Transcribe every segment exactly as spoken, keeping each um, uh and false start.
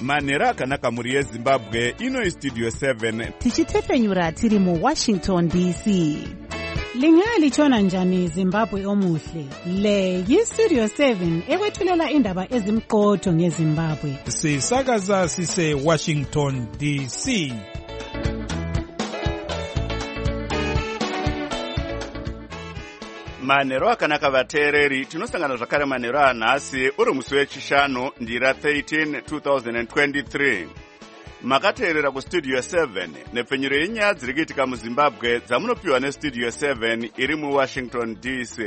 manhero akanaka muri yezimbabwe. Ino istudio seven tichitefenyura tiri mu Washington D C. Lingalitshona njani Zimbabwe omuhle? Le yistudio seven ekwethulela indaba ezimqotho ngeZimbabwe. Sisakaza sise Washington D C. manhero akanaka vateereri, tinosangana zvakare manhero anhasi uri musi wechishanu ndira thirteen two thousand twenty-three. Makateerera kustudio seven nepfenyuro yenyaya dziri kuitika muZimbabwe dzamunopiwa nestudio seven iri muWashington D C.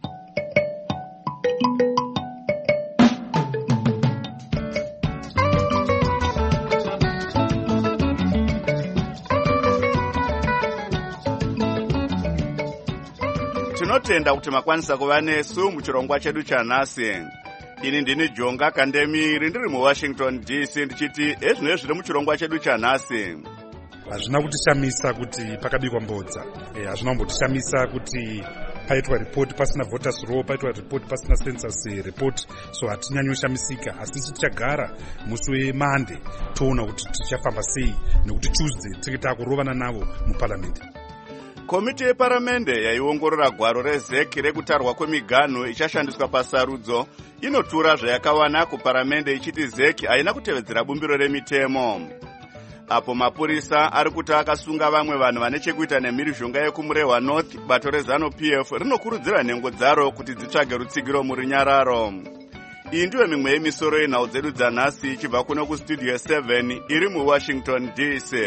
Tinotenda kuti makwanisa kuva nesu muchirongwa chedu chanhasi. Ini ndini Jonga Kandemiri ndiri muWashington D C ndichiti ezvino zviri muchirongwa chedu chanhasi. Hazvina kutishamisa kuti pakabikwa mbodza. Eh, hazvina kumbotishamisa kuti paitwa report pasina voters roll, paitwa report pasina census report, so hatinyanyoshamisika. Asi tichagara musi weMonday toona kuti tichafamba sei nekuti Tuesday tiri takurovana navo muparliament. Komiti yeparamende yaiongorora gwaro rezeki rekutarwa kwemiganhu ichashandiswa pasarudzo inotura zvayakawana kuparamende ichiti zeki haina kutevedzera bumbiro remitemo. Apo mapurisa ari kuti akasunga vamwe vanhu vane chekuita nemhirizhonga yekumurehwa North, bato reZanu-P F rinokurudzira nhengo dzaro kuti dzitsvage rutsigiro murinyararo. Iyi ndiyo mimwe yemisoro yenhau dzedu dzanhasi ichibva kuno kustudio seven iri muWashington D C.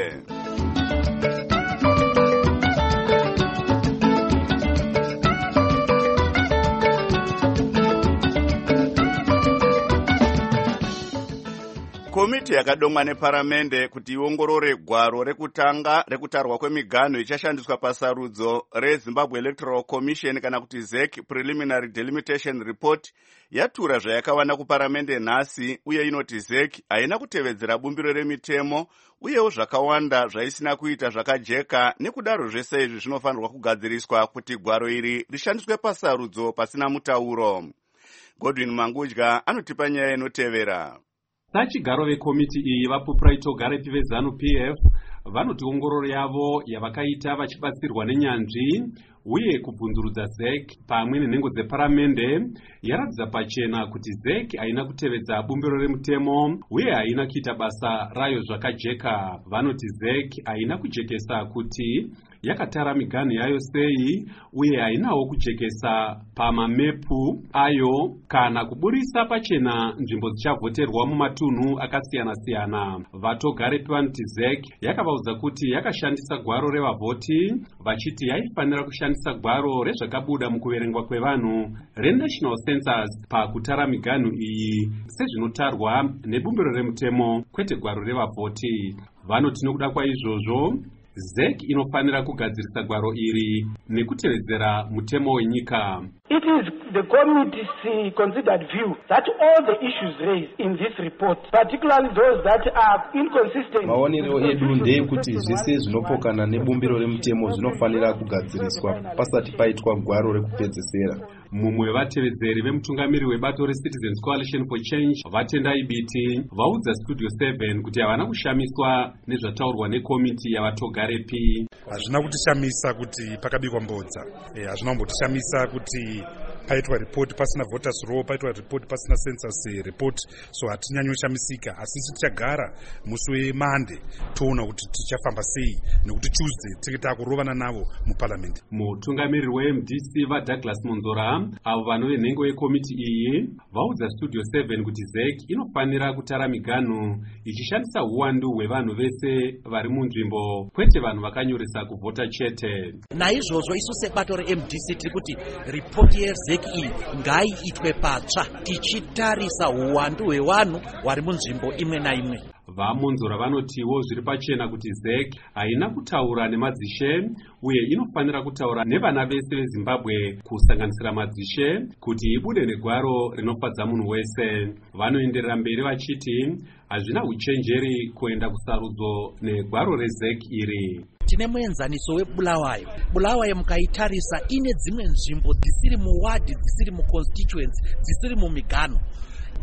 Komiti yakadomwa neparamende kuti iongorore gwaro rekutanga rekutarwa kwemiganhu ichashandiswa pasarudzo reZimbabwe Electoral Commission kana kuti zeki Preliminary Delimitation Report yatura zvayakawana kuparamende nhasi, uye inoti zeki haina kutevedzera bumbiro remitemo uyewo zvakawanda zvaisina kuita zvakajeka, nekudaro zvese izvi zvinofanirwa kugadziriswa kuti gwaro iri rishandiswe pasarudzo pasina mutauro. Godwin Mangudya anotipa nyaya inotevera. Sachigaro vekomiti iyi vapupuraitogarepi veZanu-P F vanoti ongororo yavo yavakaita vachibatsirwa nenyanzvi uye kubvunzurudza zeki pamwe nenhengo dzeparamende yaratidza pachena kuti zeki haina kutevedza bumbiro remutemo uye haina kuita basa rayo zvakajeka. Vanoti zeki haina kujekesa kuti yakatara miganhu yayo sei uye hainawo kujekesa pamamepu ayo kana kuburisa pachena nzvimbo dzichavhoterwa mumatunhu akasiyana-siyana. Vatogarepi vanoti zeki yakavaudza kuti yakashandisa gwaro revavhoti vachiti yaifanira kushandisa gwaro rezvakabuda mukuverengwa kwevanhu reNational Census pakutara miganhu iyi sezvinotarwa nebumbiro remutemo, kwete gwaro revavhoti. Vanoti nokuda kwaizvozvo zeki inofanira kugadzirisa gwaro iri nekutevedzera mutemo wenyika. It is the committee's considered view that all the issues raised in this report, particularly those that are inconsistent. Maonero edu ndeyekuti zvese zvinopokana nebumbiro remutemo zvinofanira kugadziriswa pasati paitwa gwaro rekupedzesera. Mumwe wevatevedzeri vemutungamiri webato reCitizens Coalition for Change vatendai biti vaudza Studio seven kuti havana kushamiswa nezvataurwa nekomiti yavatogarepi. Hazvina kutishamisa kuti pakabikwa mbodza. Eh, hazvina kumbotishamisa kuti paitwa report pasina voters roll, paitwa report pasina census report, so hatinyanyoshamisika. Asi tichagara musi weMonday toona kuti tichafamba sei nekuti Tuesday tiri takurovana navo muparliament. Mutungamiri weM D C vaDouglas Monzora avo vanove nhengo yekomiti iyi vaudza Studio seven kuti zeki inofanira kutara miganhu ichishandisa uwandu hwevanhu vese vari munzvimbo, kwete vanhu vakanyoresa kuvhota chete. Naizvozvo isu sebato reM D C tiri kuti ripoti yezeki iyi ngaiitwe patsva tichitarisa uwandu hwevanhu vari munzvimbo imwe naimwe. Vamonzora vanotiwo zviri pachena kuti zeki haina kutaura nemadzishe uye inofanira kutaura nevana vese veZimbabwe kusanganisira madzishe kuti ibude negwaro rinofadza munhu wese. Vanoenderera mberi vachiti hazvina uchenjeri kuenda kusarudzo negwaro rezeki iri. Tine muenzaniso weBulawayo. Bulawayo mukaitarisa ine dzimwe nzvimbo dzisiri muwadi, dzisiri muconstituency, dzisiri mumiganhu.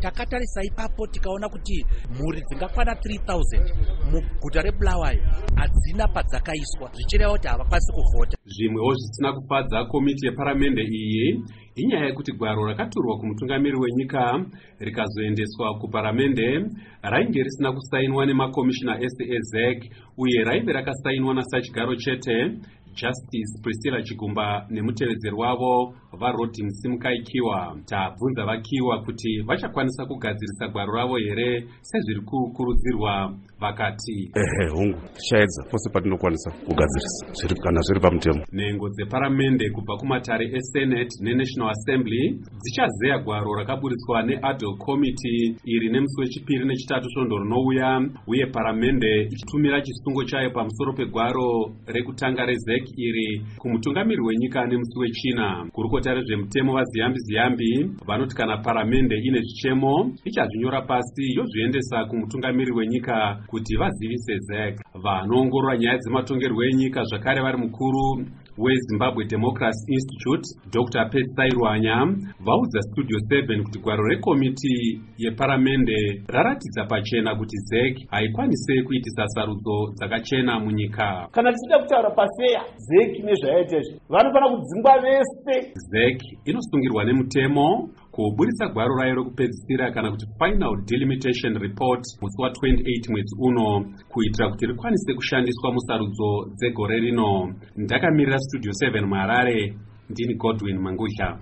takatarisa ipapo tikaona kuti mhuri dzingakwana three thousand muguta reBulawayo hadzina padzakaiswa, zvichireva kuti havakwanisi kuvhota. Zvimwewo zvisina kufadza komiti yeparamende iyi inyaya yekuti gwaro rakaturwa kumutungamiri wenyika rikazoendeswa kuparamende rainge risina kusainwa nemakomishina ese ezek uye raive rakasainwa nasachigaro chete, Justice Priscilla Chigumba nemutevedzeri wavo vaRodin Simukaikiwa. Tabvunza vakiwa kuti vachakwanisa kugadzirisa gwaro ravo here sezviri kukurudzirwa, vakati ehe hongu tichaedza pose patinokwanisa kugadzirisa zviri kana zviri pamutemo. Nhengo dzeparamende kubva kumatare eSenate neNational Assembly dzichazeya gwaro rakaburitswa neAdhoc Committee iri nemusi wechipiri nechitatu svondo rinouya, uye paramende ichitumira chisungo chayo pamusoro pegwaro rekutanga rezek iri kumutungamiri wenyika nemusi wechina. Kurukota rezvemutemo vaziyambi ziyambi vanoti kana paramende ine zvichemo ichazvinyora pasi yozviendesa kumutungamiri wenyika kuti vazivise zek. Vanoongorora nyaya dzematongerwo enyika zvakare vari mukuru weZimbabwe Democracy Institute Doctor Pet Sairwanya vaudza Studio seven kuti gwaro rekomiti yeparamende raratidza pachena kuti zek haikwanise kuitisa sarudzo dzakachena munyika. Kana tichida kutaura paseya zek nezvayaita izvi vanofana kudzingwa vese. Zek inosungirwa nemutemo kuburitsa gwaro rayo rekupedzisira kana kuti final delimitation report musi wa twenty-eight mwedzi uno kuitira kuti rikwanise kushandiswa musarudzo dzegore rino. Ndakamirira Studio seven muHarare, ndini Godwin Mangudla.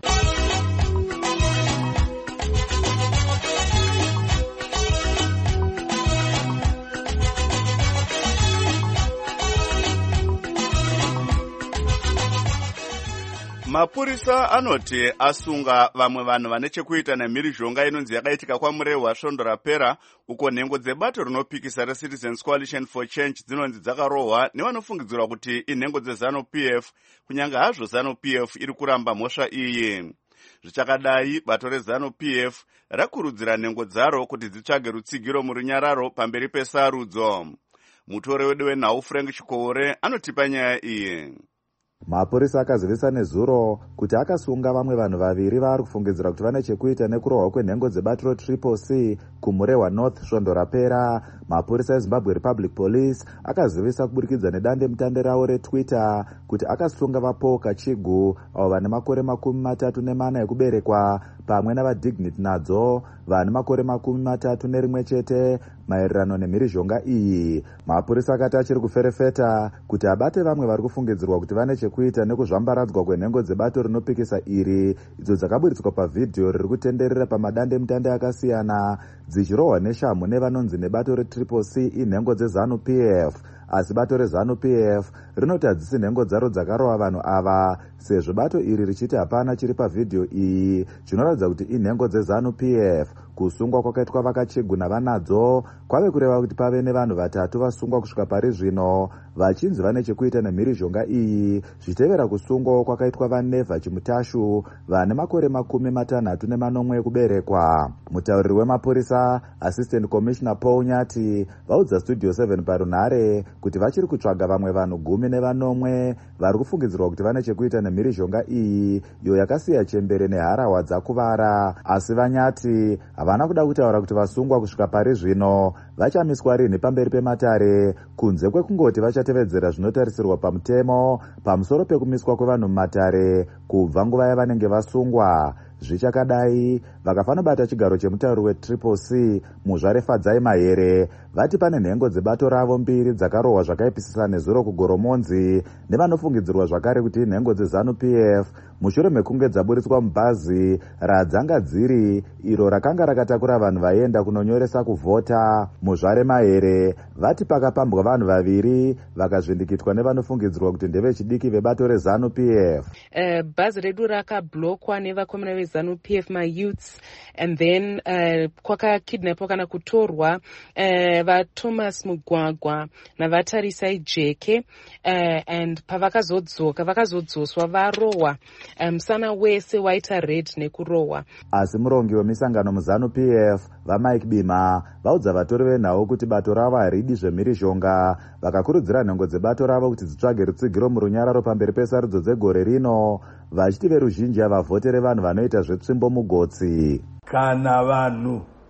Mapurisa anoti asunga vamwe vanhu vane chekuita nemhirizhonga inonzi yakaitika kwamurehwa svondo rapera, uko nhengo dzebato rinopikisa reCitizens Coalition for Change dzinonzi dzakarohwa nevanofungidzirwa kuti inhengo dzeZANU-P F, kunyange hazvo ZANU-P F iri kuramba mhosva iyi. Zvichakadai, bato reZANU-P F rakurudzira nhengo dzaro kuti dzitsvage rutsigiro murunyararo pamberi pesarudzo. Mutori wedu wenhau Frank Chikore anotipa nyaya iyi. Mapurisa akazivisa nezuro kuti akasunga vamwe vanhu vaviri vari kufungidzira kuti vane chekuita nekurohwa kwenhengo dzebato Triple C kumurehwa North svondo rapera. Mapurisa eZimbabwe Republic Police akazivisa kuburikidza nedande mutande ravo reTwitter kuti akasunga vaPaul Kachigu avo vane makore makumi matatu nemana ekuberekwa pamwe navaDignity nadzo vane makore makumi matatu nerimwe chete maererano nemhirizhonga iyi. Mapurisa akati achiri kuferefeta kuti abate vamwe vari kufungidzirwa kuti vane chekuita nekuzvambaradzwa kwenhengo dzebato rinopikisa iri, idzo dzakaburitswa pavhidhiyo riri kutenderera pamadande mutande akasiyana dzichirohwa neshamhu nevanonzi nebato reTriple C inhengo dzeZANU-P F. Asi bato reZANU-P F rinoti hadzisi nhengo dzaro dzakarohwa vanhu ava, sezvo bato iri richiti hapana chiri pavhidhiyo iyi chinoratidza kuti inhengo dzeZANU-P F. Kusungwa kwakaitwa vaKachigu navanadzo kwave kureva kuti pave nevanhu vatatu vasungwa kusvika pari zvino vachinzi vane chekuita nemhirizhonga iyi, zvichitevera kusungwa kwakaitwa vaNevha Chimutashu vane makore makumi matanhatu nemanomwe ekuberekwa. Mutauriri wemapurisa Assistant Commissioner Paul Nyati vaudza Studio seven parunhare kuti vachiri kutsvaga vamwe vanhu gumi nevanomwe vari kufungidzirwa kuti vane chekuita nemhirizhonga iyi, iyo yakasiya chembere neharahwa dzakuvara. Asi vaNyati havana kuda kutaura kuti vasungwa kusvika pari zvino vachamiswa rini pamberi pematare, kunze kwekungoti vachatevedzera zvinotarisirwa pamutemo pamusoro pekumiswa kwevanhu mumatare kubva nguva yavanenge vasungwa. Zvichakadai, vakafanobata chigaro chemutauri weTriple C Muzvare Fadzai Mahere vati pane nhengo dzebato ravo mbiri dzakarohwa zvakaipisisa nezuro kuGoromonzi nevanofungidzirwa zvakare kuti inhengo dzeZANU-P F mushure mekunge dzaburitswa mubhazi radzanga dziri iro rakanga rakatakura vanhu vaienda kunonyoresa kuvhota. Muzvare Mahere vati pakapambwa vanhu vaviri vakazvindikitwa nevanofungidzirwa kuti ndevechidiki vebato reZANU-P F. Uh, bhazi redu rakablokwa nevakomana veZANU-P F mayouths, and then uh, kwakakidnapwa kana kutorwa uh, vaThomas Mugwagwa navatarisai Jeke uh, and pavakazodzoka vakazodzoswa varohwa musana um, wese waita red nekurohwa. Asi murongi wemisangano muZANU-P F vaMike Bima vaudza vatori venhau kuti bato ravo haridi zvemhirizhonga, vakakurudzira nhengo dzebato ravo kuti dzitsvage rutsigiro murunyararo pamberi pesarudzo dzegore rino, vachiti veruzhinji havavhotere vanhu vanoita zvetsvimbo mugotsi. Kana vanhu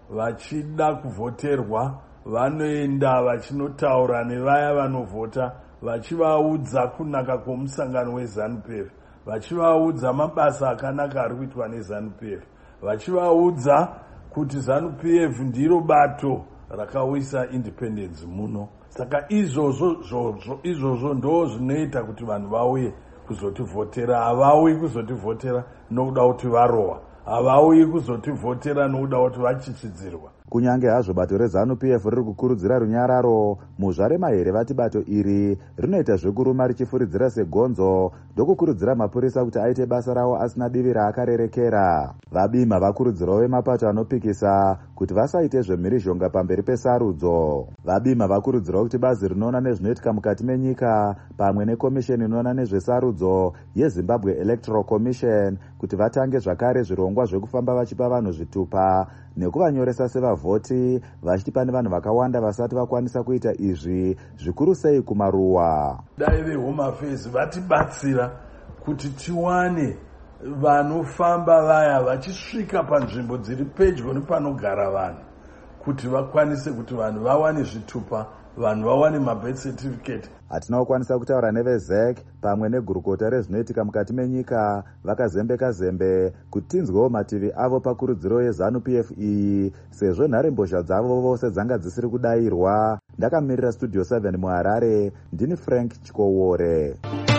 vachida kuvhoterwa vanoenda vachinotaura nevaya vanovhota vachivaudza kunaka kwomusangano weZANU-P F, vachivaudza mabasa akanaka ari kuitwa neZANU-P F, vachivaudza kuti ZANU-P F ndiro bato rakawisa independence muno. Saka izvozvo izvozvo ndo zvinoita kuti vanhu vauye kuzotivhotera. Havauyi kuzotivhotera nokuda kuti varohwa, havauyi kuzotivhotera nokuda kuti vachichidzirwa. Kunyange hazvo bato reZANU-P F riri kukurudzira runyararo, muzvarema here vati bato iri rinoita zvekuruma richifuridzira segonzo ndokukurudzira mapurisa kuti aite basa rawo asina divi raakarerekera. Vabima vakurudzirawo vemapato anopikisa kuti vasaite zvemhirizhonga pamberi pesarudzo. Vabima vakurudzirawo kuti bazi rinoona nezvinoitika mukati menyika pamwe nekomisheni inoona nezvesarudzo yeZimbabwe Electoral Commission kuti vatange zvakare zvirongwa zvekufamba vachipa vanhu zvitupa nekuvanyoresa sevavhoti, vachiti pane vanhu vakawanda vasati vakwanisa kuita izvi, zvikuru sei kumaruwa. Dai veHome Affairs vatibatsira kuti tiwane vanofamba vaya vachisvika panzvimbo dziri pedyo nepanogara vanhu, kuti vakwanise kuti vanhu vawane zvitupa, vanhu vawane mabirth certificate. Hatina kukwanisa kutaura neveZEC pamwe negurukota rezvinoitika mukati menyika vakazembeka zembe kuti tinzwewo mativi avo pakurudziro yeZANU-P F iyi, sezvo nharembozha dzavo vose dzanga dzisiri kudayirwa. Ndakamirira Studio seven muHarare, ndini Frank Chikowore.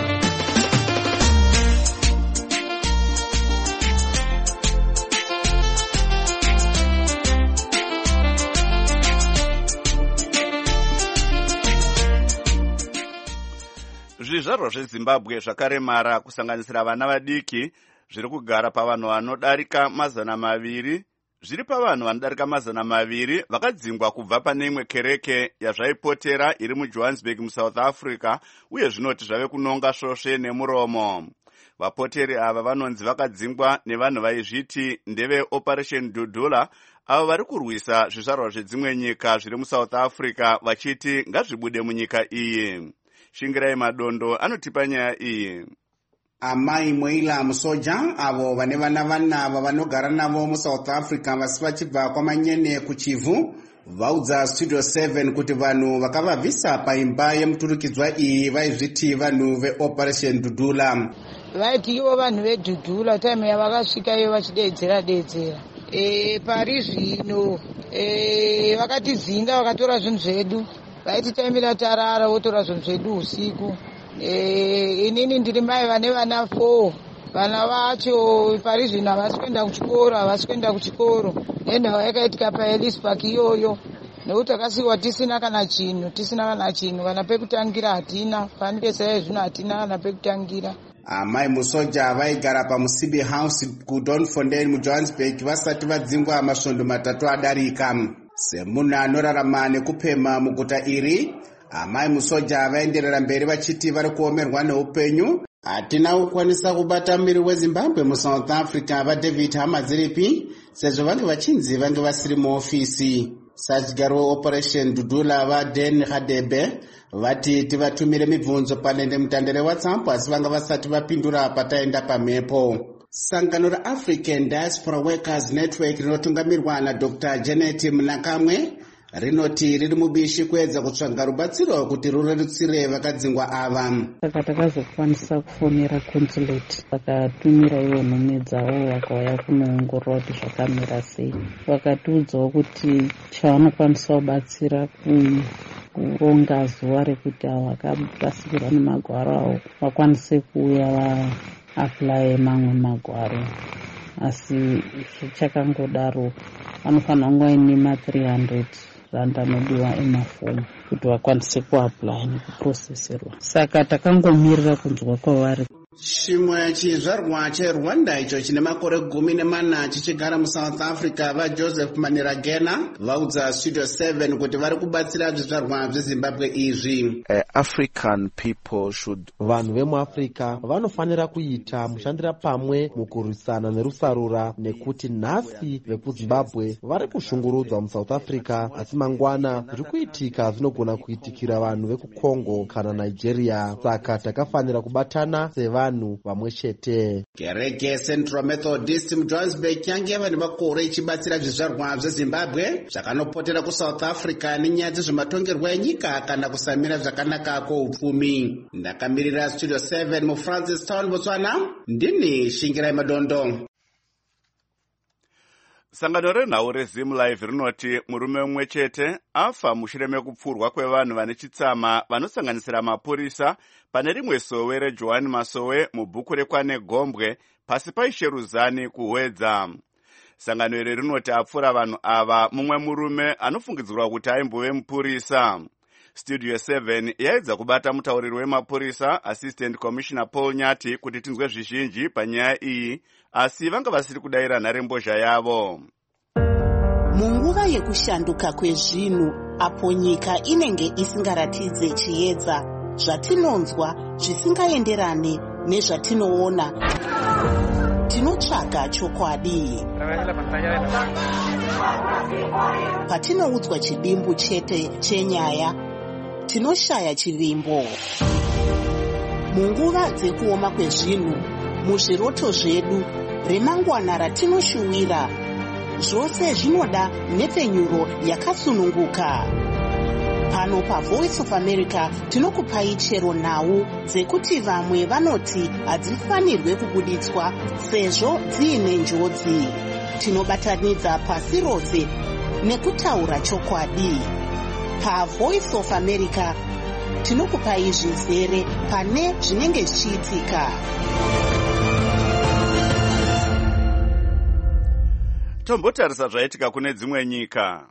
Zvizvarwa zveZimbabwe zvakaremara kusanganisira vana vadiki zviri kugara pavanhu vanodarika mazana maviri zviri pavanhu vanodarika mazana maviri vakadzingwa kubva pane imwe kereke yazvaipotera iri muJohannesburg muSouth Africa, uye zvinoti zvave kunonga svosve nemuromo. Vapoteri ava vanonzi vakadzingwa nevanhu vaizviti ndeve Operation Dudula, avo vari kurwisa zvizvarwa zvedzimwe nyika zviri muSouth Africa vachiti ngazvibude munyika iyi. Shingirai Madondo anotipa nyaya iyi. Amai Moila Musoja avo vane vana vana vanogara navo muSouth Africa vasi vachibva kwamanyene kuchivhu vaudza Studio seven kuti vanhu vakavabvisa paimba yemuturikidzwa iyi vaizviti vanhu veOperation Dudula. Vaiti ivo vanhu veDudula, time yavakasvika iyo vachidedzera dedzera e pari zvino e vakatizinda vakatora zvinhu zvedu, vaiti taimira tarara votora zvinhu zvedu usiku. E, inini ndiri mai vane vana four, vana vacho pari zvino havasi kuenda kuchikoro, havasi kuenda kuchikoro nenhau yakaitika paEllis Park iyoyo, nekuti takasiiwa tisina kana chinhu, tisina kana chinhu, kana pekutangira hatina, panidesai zvino hatina kana pekutangira. Amai Musoja vaigara pamusibi house kuDonfontein muJohannesburg vasati vadzingwa masvondo matatu adarika. Semunhu anorarama nekupema muguta iri, amai Musoja vaenderera mberi vachiti vari kuomerwa neupenyu. Hatina kukwanisa kubata miri weZimbabwe muSouth Africa vaDavid Hamadziripi sezvo vange vachinzi vange vasiri muofisi. Sajigaro weOperation Dudula vaDen Hadebe vati tivatumire mibvunzo panende mutandare WhatsApp asi vanga vasati vapindura pataenda pamhepo. Sangano raAfrican Diaspora Workers Network rinotungamirwa naDr Janet Mnakamwe rinoti riri mubishi kuedza kutsvaga rubatsiro kuti rurerutsire vakadzingwa ava. Saka takazokwanisa kufonera consulate vakatumira ivo nhume dzavo vakauya kunoongorora kuti zvakamira sei. Vakatiudzawo kuti chavanokwanisa kubatsira kuronga zuva rekuti avo vakarasikirwa nemagwaro avo vakwanise kuuya vaaplaye mamwe magwaro, asi zvichakangodaro vanofanira kunge vaine ma three hundred rand anodiwa emafomu kuti vakwanise kuaplaya nekuproseserwa. Saka takangomirira kunzwa kwavari. Chimwe chizvarwa cheRwanda icho chine makore gumi nemana chichigara muSouth Africa vaJoseph Maniragena vaudza Studio seven kuti vari kubatsira zvizvarwa zveZimbabwe izvi. Uh, African people should vanhu vemuAfrica vanofanira kuita mushandira pamwe mukurwisana nerusarura, nekuti nhasi vekuZimbabwe vari kushungurudzwa muSouth Africa asi mangwana zviri kuitika zvinogona kuitikira vanhu vekuCongo kana Nigeria. Saka takafanira kubatana seva vanhu vamwe chete. Kereke Central Methodist muJohannesburg yange yava nemakore ichibatsira zvizvarwa zveZimbabwe zvakanopotera kuSouth Africa nenyaya dzezvematongerwo enyika kana kusamira zvakanaka kwoupfumi. Ndakamirira Studio seven muFrancis Town, Botswana. Ndini Shingirai Madondo. Sangano renhau reZim Live rinoti murume umwe chete afa mushure mekupfurwa kwevanhu vane chitsama vanosanganisira mapurisa pane rimwe sowe reJohani Masowe mubhuku rekwaNegombwe pasi paisheruzani kuhwedza. Sangano iri rinoti apfura vanhu ava mumwe murume anofungidzirwa kuti aimbove mupurisa. Studio seven yaedza kubata mutauriri wemapurisa Assistant Commissioner Paul Nyati kuti tinzwe zvizhinji panyaya iyi, asi vanga vasiri kudayira nharembozha yavo. Munguva yekushanduka kwezvinhu apo nyika inenge isingaratidze chiedza, zvatinonzwa zvisingaenderane nezvatinoona, tinotsvaga chokwadi. Patinoudzwa chidimbu chete chenyaya, tinoshaya chivimbo. Munguva dzekuoma kwezvinhu, muzviroto zvedu, remangwana ratinoshuwira, zvose zvinoda nhepfenyuro yakasununguka. Pano paVoice of America tinokupai chero nhau dzekuti vamwe vanoti hadzifanirwe kubuditswa sezvo dziine njodzi. Tinobatanidza pasi rose nekutaura chokwadi. PaVoice of America tinokupai zvizere pane zvinenge zvichiitika. Tombotarisa zvaitika kune dzimwe nyika.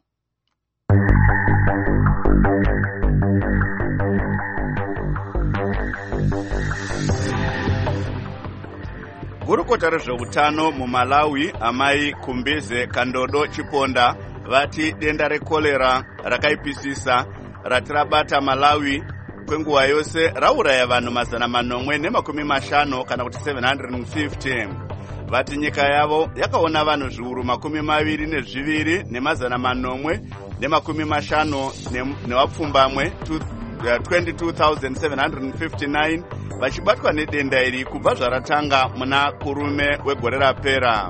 Gurukota rezveutano muMalawi amai Kumbize Kandodo Chiponda vati denda rekolera rakaipisisa rati rabata Malawi kwenguva yose rauraya vanhu mazana manomwe nemakumi mashanu kana kuti seven hundred fifty. Vati nyika yavo yakaona vanhu zviuru makumi maviri nezviviri nemazana manomwe nemakumi mashanu nevapfumbamwe twenty-two thousand seven hundred fifty-nine vachibatwa nedenda iri kubva zvaratanga muna kurume wegore rapera.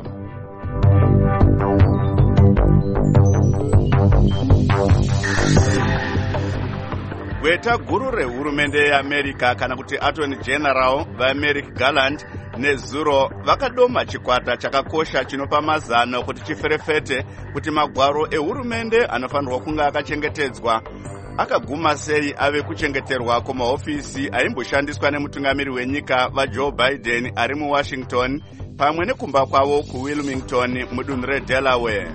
Gweta guru rehurumende yeAmerica kana kuti Attorney General vaMeric Garland nezuro vakadoma chikwata chakakosha chinopa mazano kuti chiferefete kuti magwaro ehurumende anofanirwa kunga akachengetedzwa akaguma sei ave kuchengeterwa kumahofisi aimboshandiswa nemutungamiri wenyika vaJoe Biden ari muWashington pamwe nekumba kwavo kuWilmington mudunhu reDelaware.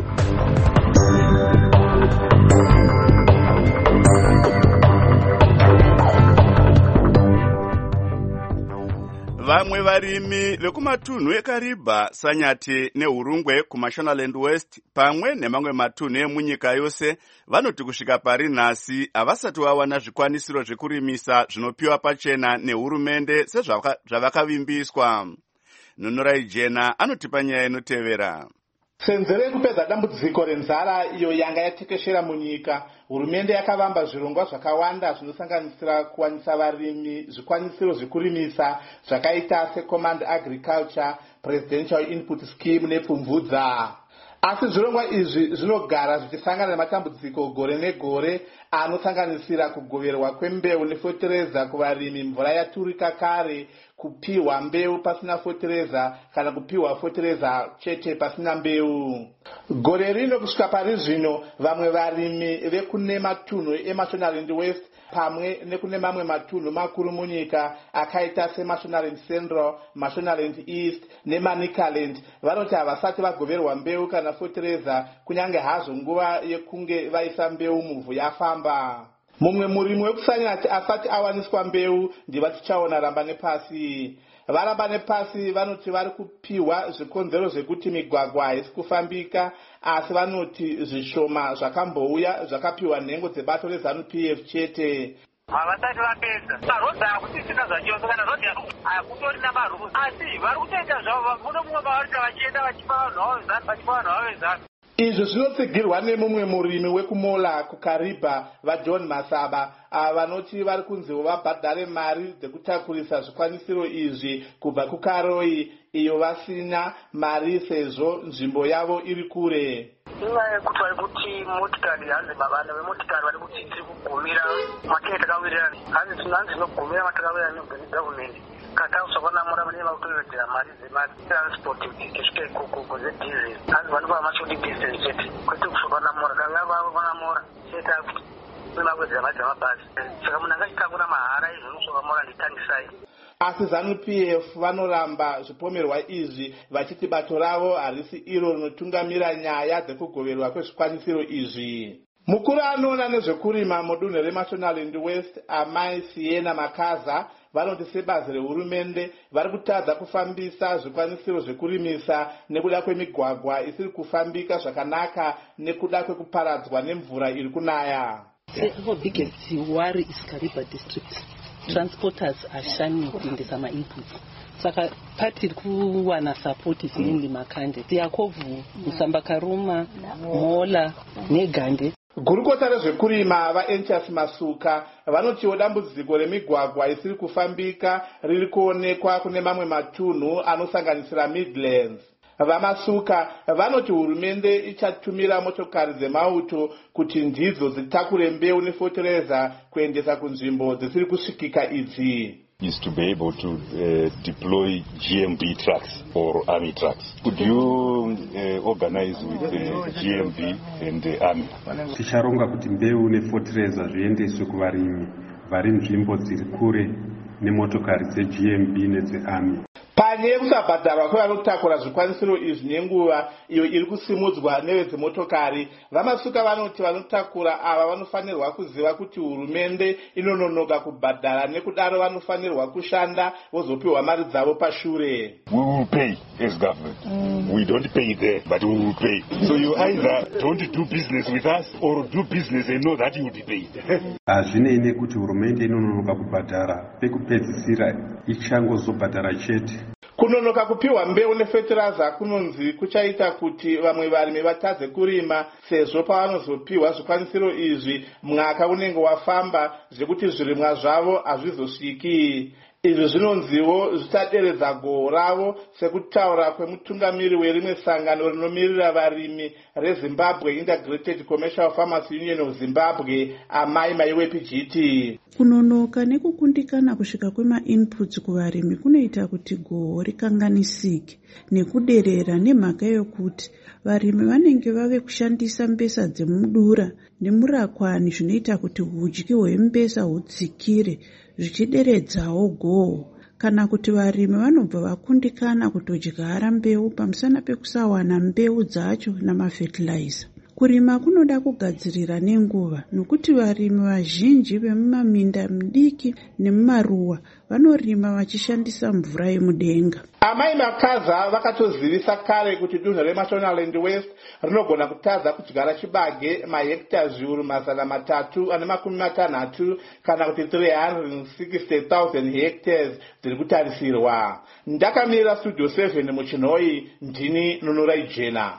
Vamwe varimi vekumatunhu eKariba, Sanyati neHurungwe kuMashonaland West pamwe nemamwe matunhu emunyika yose vanoti kusvika pari nhasi havasati vawana zvikwanisiro zvekurimisa zvinopiwa pachena nehurumende sezvavakavimbiswa. Nunurai Jena anotipa nyaya inotevera. Senzere yekupedza dambudziko renzara iyo yanga yatekeshera munyika, hurumende yakavamba zvirongwa zvakawanda zvinosanganisira kuwanisa varimi zvikwanisiro zvekurimisa zvakaita seCommand Agriculture, Presidential Input Scheme nepfumvudza. Asi zvirongwa izvi zvinogara zvichisangana nematambudziko gore negore anosanganisira kugoverwa kwembeu nefotereza kuvarimi mvura yaturika kare, kupiwa mbeu pasina fotereza kana kupiwa fotereza chete pasina mbeu. Gore rino kusvika pari zvino vamwe varimi vekune matunhu eMashonaland West pamwe nekune mamwe matunhu makuru munyika akaita seMashonaland Central, Mashonaland East neManicaland vanoti havasati vagoverwa mbeu kana fotereza kunyange hazvo nguva yekunge vaisa mbeu muvhu yafamba. Mumwe murimi wekusanyati asati awaniswa mbeu ndivatichaona ramba nepasi. Varamba nepasi vanoti vari kupiwa zvikonzero zvekuti migwagwa haisi kufambika, asi vanoti zvishoma zvakambouya zvakapiwa nhengo dzebato reZANU P F chete. Havasati vapedza marodhi akutisina zvachose kana rodhi akutorina marodhi asi vari kutoita zvavo muno mumwe mavari vachienda vachipa vanhu vavo vezanu vachipa vanhu vavo vezanu. izvi zvinotsigirwa nemumwe murimi wekumola kukariba vajohn masaba vanoti vari kunzivo vabhadhare mari dzekutakurisa zvikwanisiro izvi kubva kukaroi iyo vasina mari sezvo nzvimbo yavo iri kure. Inyaya yekuti vari kuti motikari hanzi mavana vemotikari vari kuti tiri kugumira matinge takawirirana hanzi hanzi tinogumira matakawirana negavhumendi katausakwanamura vane vakutoyedzera mari zematransport kuti tisvike ikoko zedhizeli hanzi vanopa mashoti distance chete kwete kusakwanamura kanga vavanamura chete akuti vemakwedzera mari dzamabhazi saka munhu angachitakura mahara izvi unosvakamura nditangisai. Asi ZANU P F vanoramba zvipomerwa izvi vachiti bato ravo harisi iro rinotungamira nyaya dzekugoverwa kwezvikwanisiro izvi. Mukuru anoona nezvekurima mudunhu reMashonaland West Amai Siena Makaza vanoti sebazi rehurumende vari kutadza kufambisa zvikwanisiro zvekurimisa nekuda kwemigwagwa isiri kufambika zvakanaka nekuda kwekuparadzwa nemvura iri kunaya. Our biggest worry is Kariba district. Transporters are shunning kuendesa ma-inputs saka pati kuwana support is mainly Makande, Tiakovu, Musambakaruma, Mola neGande. Gurukota rezvekurima vaEnchas Masuka vanotiwo dambudziko remigwagwa isiri kufambika riri kuonekwa kune mamwe matunhu anosanganisira Midlands. Vamasuka vanoti hurumende ichatumira motokari dzemauto kuti ndidzo dzitakure mbeu nefotereza kuendesa kunzvimbo dzisiri kusvikika idzi. Is to be able to uh, deploy G M B trucks or army trucks. Could you uh, organize with the G M B and the army? Ticharonga kuti mbeu nefotereza zviendeswe kuvarimi vari nzvimbo dziri kure nemotokari dze-G M B nedze-army. Panyaya yekusabhadharwa kwevanotakura zvikwanisiro izvi nenguva iyo iri kusimudzwa nevezimotokari, Vamasuka vanoti vanotakura ava vanofanirwa kuziva kuti hurumende inononoka kubhadhara nekudaro vanofanirwa kushanda vozopiwa mari dzavo pashure. We will pay as government. Mm. We don't pay there, but we will pay. So you either don't do business with us or do business and know that you will be paid. Hazvinei kuti hurumende inononoka kubhadhara, pekupedzisira ichangozobhadhara chete. Kunonoka kupiwa mbeu nefeteraza kunonzi kuchaita kuti vamwe varimi vatadze kurima sezvo pavanozopiwa zvikwanisiro izvi mwaka unenge wafamba zvekuti zvirimwa zvavo hazvizosviki. Izvi zvinonziwo zvichaderedza goho ravo sekutaura kwemutungamiri werimwe sangano rinomirira varimi reZimbabwe Integrated Commercial Farmers Union of Zimbabwe Amai Maiwe P G T. Kunonoka nekukundikana kusvika kwema-inputs kuvarimi kunoita kuti goho rikanganisike nekuderera nemhaka yokuti varimi vanenge vave kushandisa mbesa dzemudura nemurakwani zvinoita kuti hudyi hwembesa hudzikire zvichideredzawo goho, kana kuti varimi vanobva vakundikana kutodyara mbeu pamusana pekusawana mbeu dzacho namafertilizer. Kurima kunoda kugadzirira nenguva nokuti varimi vazhinji vemumaminda midiki nemumaruwa vanorima vachishandisa mvura yemudenga. Amai Makaza vakatozivisa kare kuti dunhu reMashonaland West rinogona kutadza kudyara chibage mahekta zviuru mazana matatu ane makumi matanhatu kana kuti three hundred sixty thousand hectares dziri kutarisirwa. Ndakamira Studio seven muchinhoi, ndini Nunurai Jena.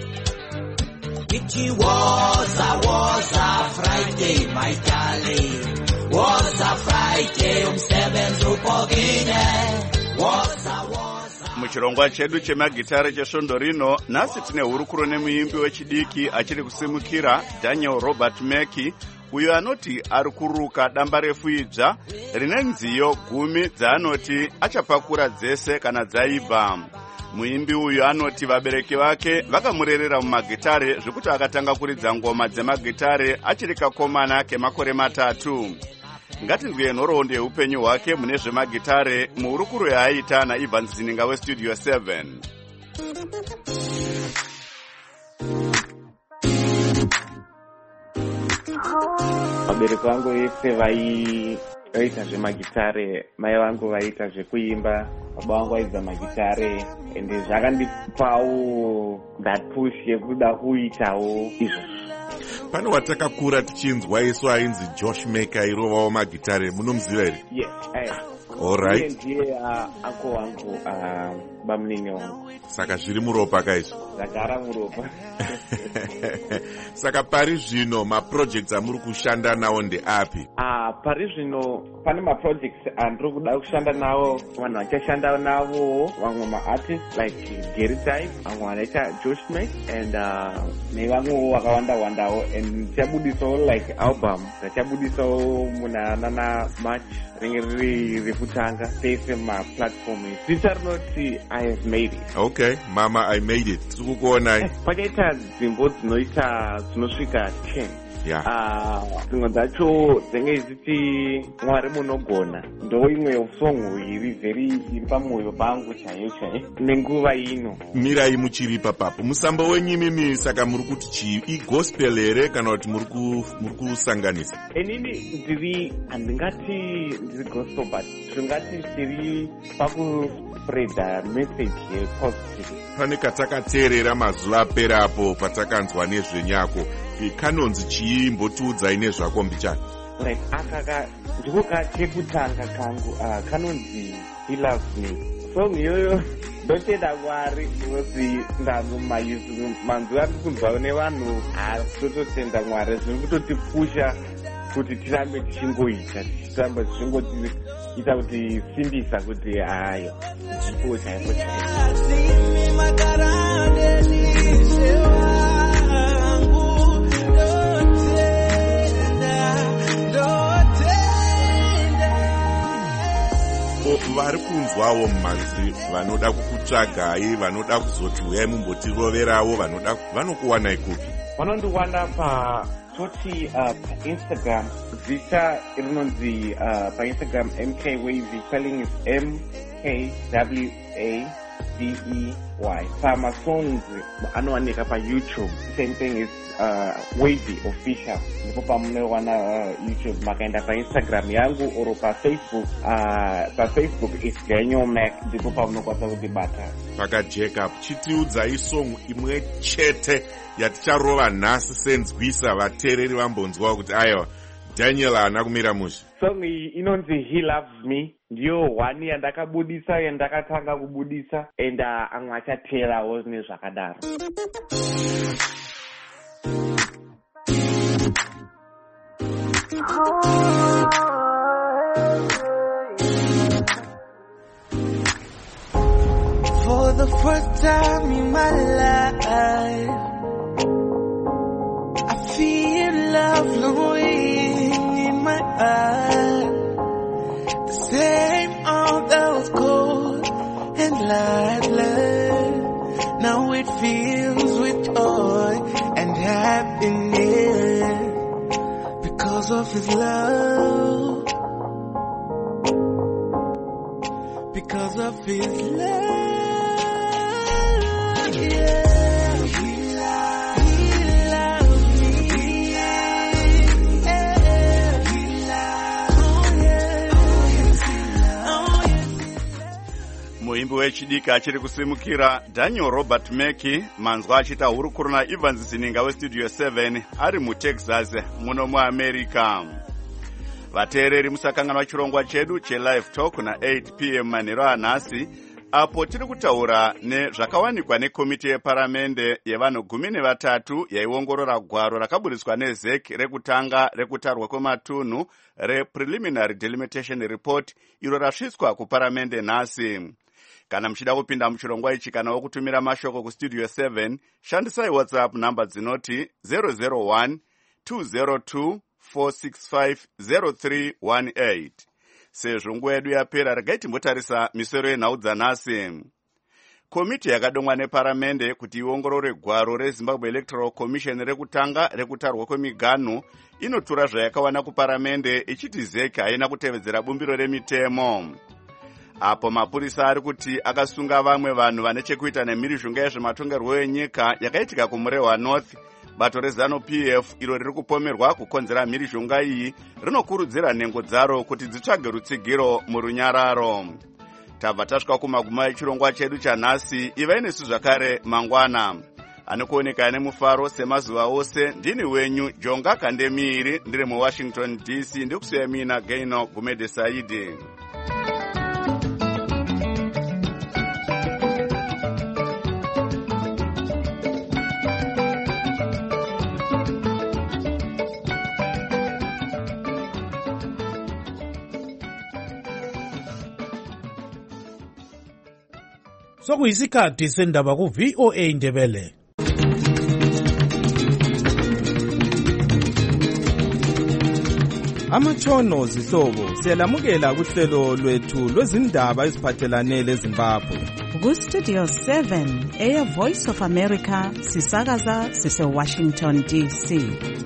It was a, was a Friday, my darling. Was a Friday, umsebenzi upogine. Was a, was a... Muchirongwa chedu chemagitare chesvondo rino, nhasi tine hurukuro nemuimbi wechidiki achiri kusimukira Daniel Robert Mackey, uyo anoti ari kuruka damba refu idzva rine nziyo gumi dzaanoti achapakura dzese kana dzaibva. Muimbi uyu anoti vabereki vake vakamurerera mumagitare zvekuti akatanga kuridza ngoma dzemagitare achiri kakomana kemakore matatu. Ngatinzwe nhoroondo yeupenyu hwake mune zvemagitare muhurukuro yaaita naIvan Zininga weStudio seven. Vabereki vangu vese vai vaita zvemagitare, mai vangu vaita zvekuimba, baba vangu vaidza magitare, ende zvakandipawo that push yekuda kuitawo izvo. Pane watakakura tichinzwa isu ainzi Josh Maker irovawo magitare, munomuziva here? Yes, eh. All right. Ndiye uh, uncle wangu uh, bamunini wangu. Saka zviri muropa kaizvo? Zvagara muropa. Saka pari zvino maprojects amuri kushanda nawo ndeapi? Ah, pari zvino pane maprojects andiri kuda kushanda nawo, vanhu vachashanda navo, vamwe maartists like Gary Dive, vamwe vanoita Josh Mack and uh, nevamwewo vakawanda wandawo, and tichabudisawo like album tichabudisawo muna nana March ringe riri rekutanga pese maplatform zita rinoti I have made it. Okay, Mama I made it. Tiri kukuonai. Pakaita dzimbo dzinoita dzinosvika ten. Yeah. Uh, dzimwe dzacho dzinenge dzichiti Mwari munogona ndo imwe song iri very iri pamwoyo pangu chaiyo chaiyo nenguva ino. Mirai muchiripa papo musambo wenyu imimi, saka muri kuti chii, igospel here kana kuti muri kusanganisa? Inini ndiri handingati ndiri gospel but zvingati ndiri pakuspreada message yepositive. Pane katakateerera mazuva aperapo patakanzwa nezvenyako, kanonzi chii, mbotiudzai nezvako mbichana? Like akaka ndiko kachekutanga kangu uh, kanonzi He Loves Me. Song iyoyo ndotenda Mwari because ndangu manzwi ari kunzwa nevanhu tototenda Mwari, zviri kutotipusha kuti tirambe tichingoita tichiramba tichingoita kuti simbisa kuti hayo chipo chaipo chaipo. Vari kunzwawo mhanzi vanoda kukutsvagai, vanoda kuzoti uyai mumbotiroverawo, vanoda vanokuwanai kupi? Vanondiwana pa toti uh, paInstagram zita rinonzi uh, paInstagram M K Wavy, spelling is M K W A D E Y. Pamasongs anowanika paYouTube, same thing is uh, Wavy Official. Ndipo pamunowana uh, YouTube, makaenda paInstagram yangu oro paFacebook, uh, paFacebook is Daniel Mac, ndipo pamunokwanisa kundibata. Paka Jacob, chitiudzai song imwe chete yaticharova nhasi senzwisa vateereri vambonzwa kuti aiwa Daniel haana kumira musha. Song iyi inonzi He Loves Me, ndiyo one yandakabudisa yandakatanga kubudisa and uh, amwe achateerawo nezvakadaro. For the first time in my life, I feel love flowing in my heart. The same arm that was cold and lifeless, now it fills with joy and happiness because of His love, because of His love. Muimbi wechidiki achiri kusimukira Daniel Robert Mackey, manzwa achita hurukuro naEvans Zininga westudio seven ari muTexas muno muAmerica. Vateereri musakanganwa chirongwa chedu chelive talk na eight p m manheru anhasi, apo tiri kutaura nezvakawanikwa nekomiti yeparamende yevanhu gumi nevatatu yaiongorora gwaro rakaburiswa neZEC rekutanga rekutarwa kwematunhu rePreliminary Delimitation Report iro rasvitswa kuparamende nhasi. Kana muchida kupinda muchirongwa ichi kana wokutumira mashoko kustudio seven, shandisai WhatsApp namba dzinoti zero zero one two zero two four six five zero three one eight. Sezvo nguva yedu yapera, regai timbotarisa misoro yenhau dzanhasi. Komiti yakadongwa neparamende kuti iongorore gwaro reZimbabwe Electoral Commission rekutanga rekutarwa kwemiganhu inotura zvayakawana kuparamende ichiti ZEC haina kutevedzera bumbiro remitemo. Apo mapurisa ari kuti akasunga vamwe vanhu vane chekuita nemhirizhonga yezvematongerwo enyika yakaitika kumurehwa North. Bato reZANU P F iro riri kupomerwa kukonzera mhirizhonga iyi rinokurudzira nhengo dzaro kuti dzitsvage rutsigiro murunyararo. Tabva tasvika kumaguma echirongwa chedu chanhasi. Ivai nesu zvakare mangwana. Anokuoneka ane mufaro semazuva ose. Ndini wenyu Jonga Kandemiri, ndiri muWashington D C. Ndikusiya mina Gaino Gumede Saidi. sokuyisikhathi sendaba ku-V O A Ndebele. Amatshono zihlobo siyalamukela kuhlelo lwethu lwezindaba eziphathelane leZimbabwe. Ku-Studio seven, Air Voice of America, sisakaza sise-Washington D C.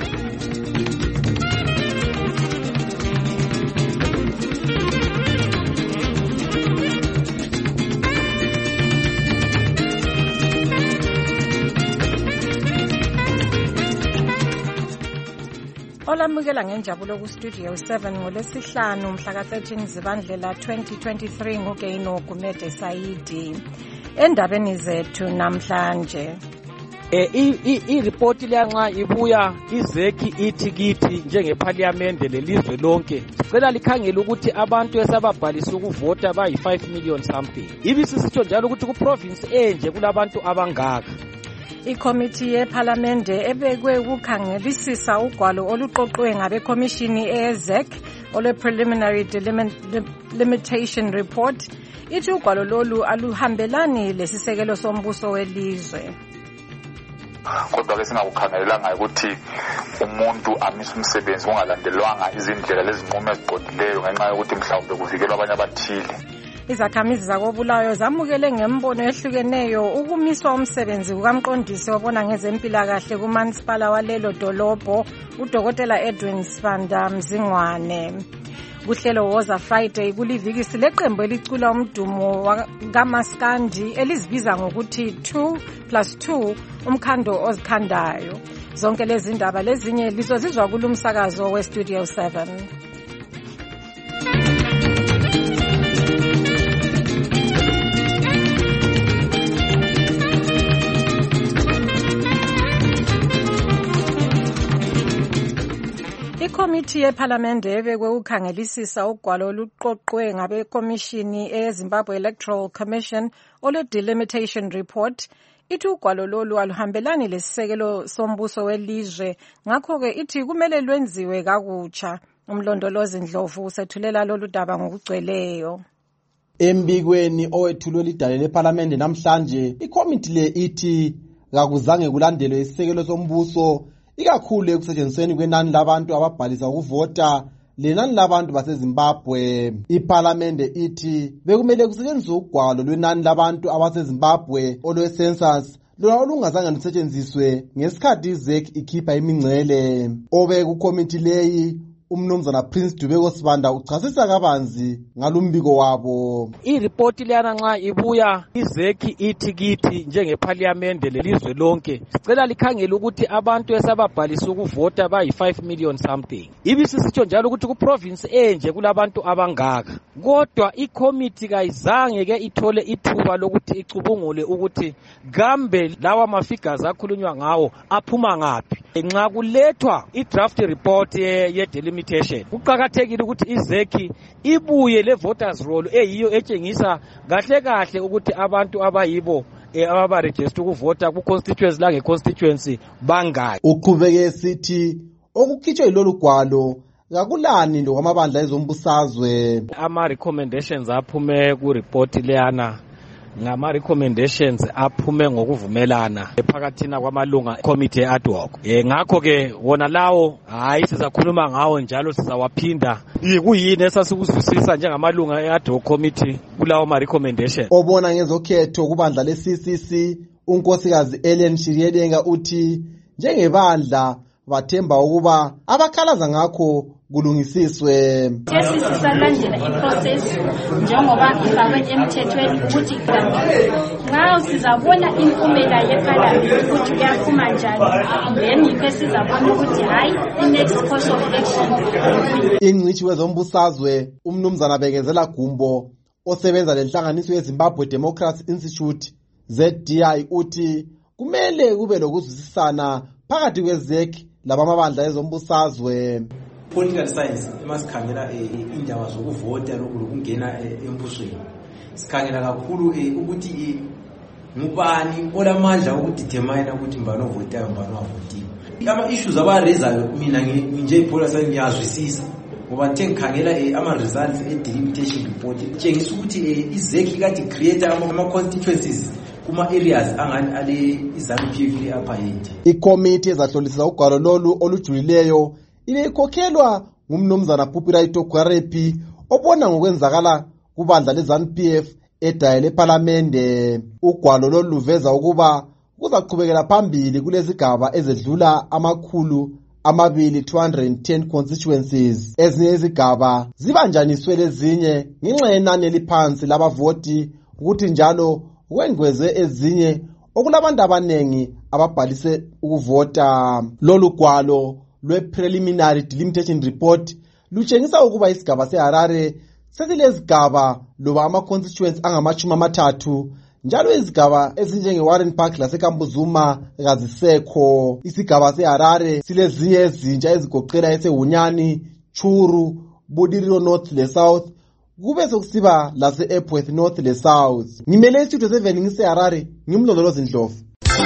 olamukela ngenjabulo ku-Studio seven ngolwesihlanu mhla ka-thirteen Zibandlela twenty twenty-three ngoGeino Gumede Saidi. Endabeni zethu namhlanje Eh i-report liyanxa ibuya izeki ithi kithi njengeparliamente lelizwe lonke sicela likhangela ukuthi abantu esababhalisa ukuvota bayi five million something. Ibisisitsho njalo ukuthi ku province enje kulabantu abangaka. Ikomiti yePhalamende ebekwe ukukhangelisisa ugwalo oluqoqwe ngabekomishini e-Z E C olwe-Preliminary Delimitation Report ithi ugwalo lolu aluhambelani lesisekelo sombuso welizwe. Kodwa ke singakukhangelelanga ukuthi umuntu amisa umsebenzi kungalandelwanga izindlela lezinqumo eziqondileyo ngenxa yokuthi mhlawumbe kuvikelwa abanye abathile. Izakhamizi zakobulawayo zamukele ngembono ehlukeneyo ukumiswa umsebenzi kukamqondisi obona ngezempilakahle kumansipala walelo dolobho udokotela Edwin Sibanda Mzingwane. Kuhlelo Woza Friday kulivikisi leqembu elicula umdumo kaMaskandi elizibiza ngokuthi two plus two umkhando ozikhandayo. Zonke lezi ndaba lezinye lizozizwa kulumsakazo we-Studio seven. Ikomiti yePhalamende ebekwe ukukhangelisisa ugwalo oluqoqwe ngabekomishini eZimbabwe Electoral Commission olwe-Delimitation Report ithi ugwalo lolu aluhambelani lesisekelo sombuso welizwe ngakho-ke ithi kumele lwenziwe kakutsha. Umlondolozi Ndlovu usethulela lolu daba ngokugcweleyo. Embikweni owethulwe lidale lePhalamende namhlanje ikomiti le ithi kakuzange kulandelwe isisekelo sombuso ikakhulu ekusetshenzisweni kwenani labantu ababhalisa ukuvota lenani labantu baseZimbabwe. iPhalamende ithi bekumele kusetshenziswe ugwalo lwenani labantu abaseZimbabwe olwe-census lona olungazange lusetshenziswe ngesikhathi i-Z E C ikhipha imingcele. Obe kukomiti leyi umnumzana Prince Dubeko Sibanda uchasisa kabanzi ngalumbiko wabo. I-report liyana nxa ibuya i-Z E C ithi kithi njengeparliamente lelizwe lonke sicela likhangela ukuthi abantu esababhalisa ukuvota bayi five million something. Ibisisitsho njalo ukuthi ku province enje kulabantu abangaka. Kodwa ikomiti kayizange ke ithole ithuba lokuthi icubungule ukuthi kambe lawa mafigures akhulunywa ngawo aphuma ngaphi. Nxa kulethwa i-draft report ye-delimitation kuqakathekile ukuthi i-Z E C ibuye le voters roll eyiyo etshengisa kahle kahle ukuthi abantu abayibo ababaregister ukuvota ku constituency la nge-constituency bangaki. Uqhubeke sithi okukhitshwe yilolu gwalo kakulani lokwamabandla ezombusazwe. Ama-recommendations aphume ku-report leyana ngama-recommendations aphume ngokuvumelana phakathina kwamalunga committee ad hoc. Eh ngakho ke wona lawo hayi sizakhuluma ngawo njalo sizawaphinda kuyini esasikuzwisisa njengamalunga e-ad hoc committee kulawo ma-recommendation. Obona ngezokhetho kubandla le-C C C unkosikazi Ellen Shiriyedenga uthi njengebandla bathemba ukuba abakhalaza ngakho kulungisiswe. Sesi sisalandela iprocess njengoba ifakwe emthethweni ukuthi ngawo sizabona impumela yeParliament ukuthi kuyaphuma njani then yikho sizabona ukuthi hayi i-next course of action. Ingcitshi wezombusazwe umnumzana Bekezela Gumbo osebenza lenhlanganiso yeZimbabwe Democracy Institute Z D I uthi kumele kube lokuzwisisana phakathi kwe-Z E C labamabandla ezombusazwe. Political science emasikhangela indaba zokuvota lokungena embusweni sikhangela kakhulu ukuthi ngubani olamandla okudetermine ukuthi mbani ovotayo mbani avotiwe. Ama issues abarezayo mina nje ipolicy ngiyazwisisa ngoba nje ngikhangela ama results e delimitation report tshengisa ukuthi izeki kade create ama constituencies kuma areas angani ale iZANU P F le upper end. Ikomiti ezahlolisisa ugwalo lolu olujulileyo ibekhokhelwa ngumnumzana Pupiraito Gwarepi obona ngokwenzakala kubandla leZANU P F edayele eParliamente. Ugwalo lolu luveza ukuba kuzaqhubekela phambili kulezigaba ezedlula amakhulu amabili two hundred ten constituencies. Ezinye izigaba zibanjaniswe lezinye ngenxa yenani eliphansi labavoti ukuthi njalo kwengweze ezinye okulabantu abanengi ababhalise ukuvota. Lolu gwalo lwe-preliminary delimitation report lutshengisa ukuba isigaba seHarare sesilezigaba loba ama-constituents angamashumi amathathu njalo izigaba ezinjenge-Warren Park laseKambuzuma kazisekho. Isigaba seHarare silezinye ezintsha ezigoqela eseHunyani, Churu, Budiriro North le South kube sokusiba lase-Epworth North le South. Ngimele istudio seven ngiseHarare, ngimlondolozi Ndlovu.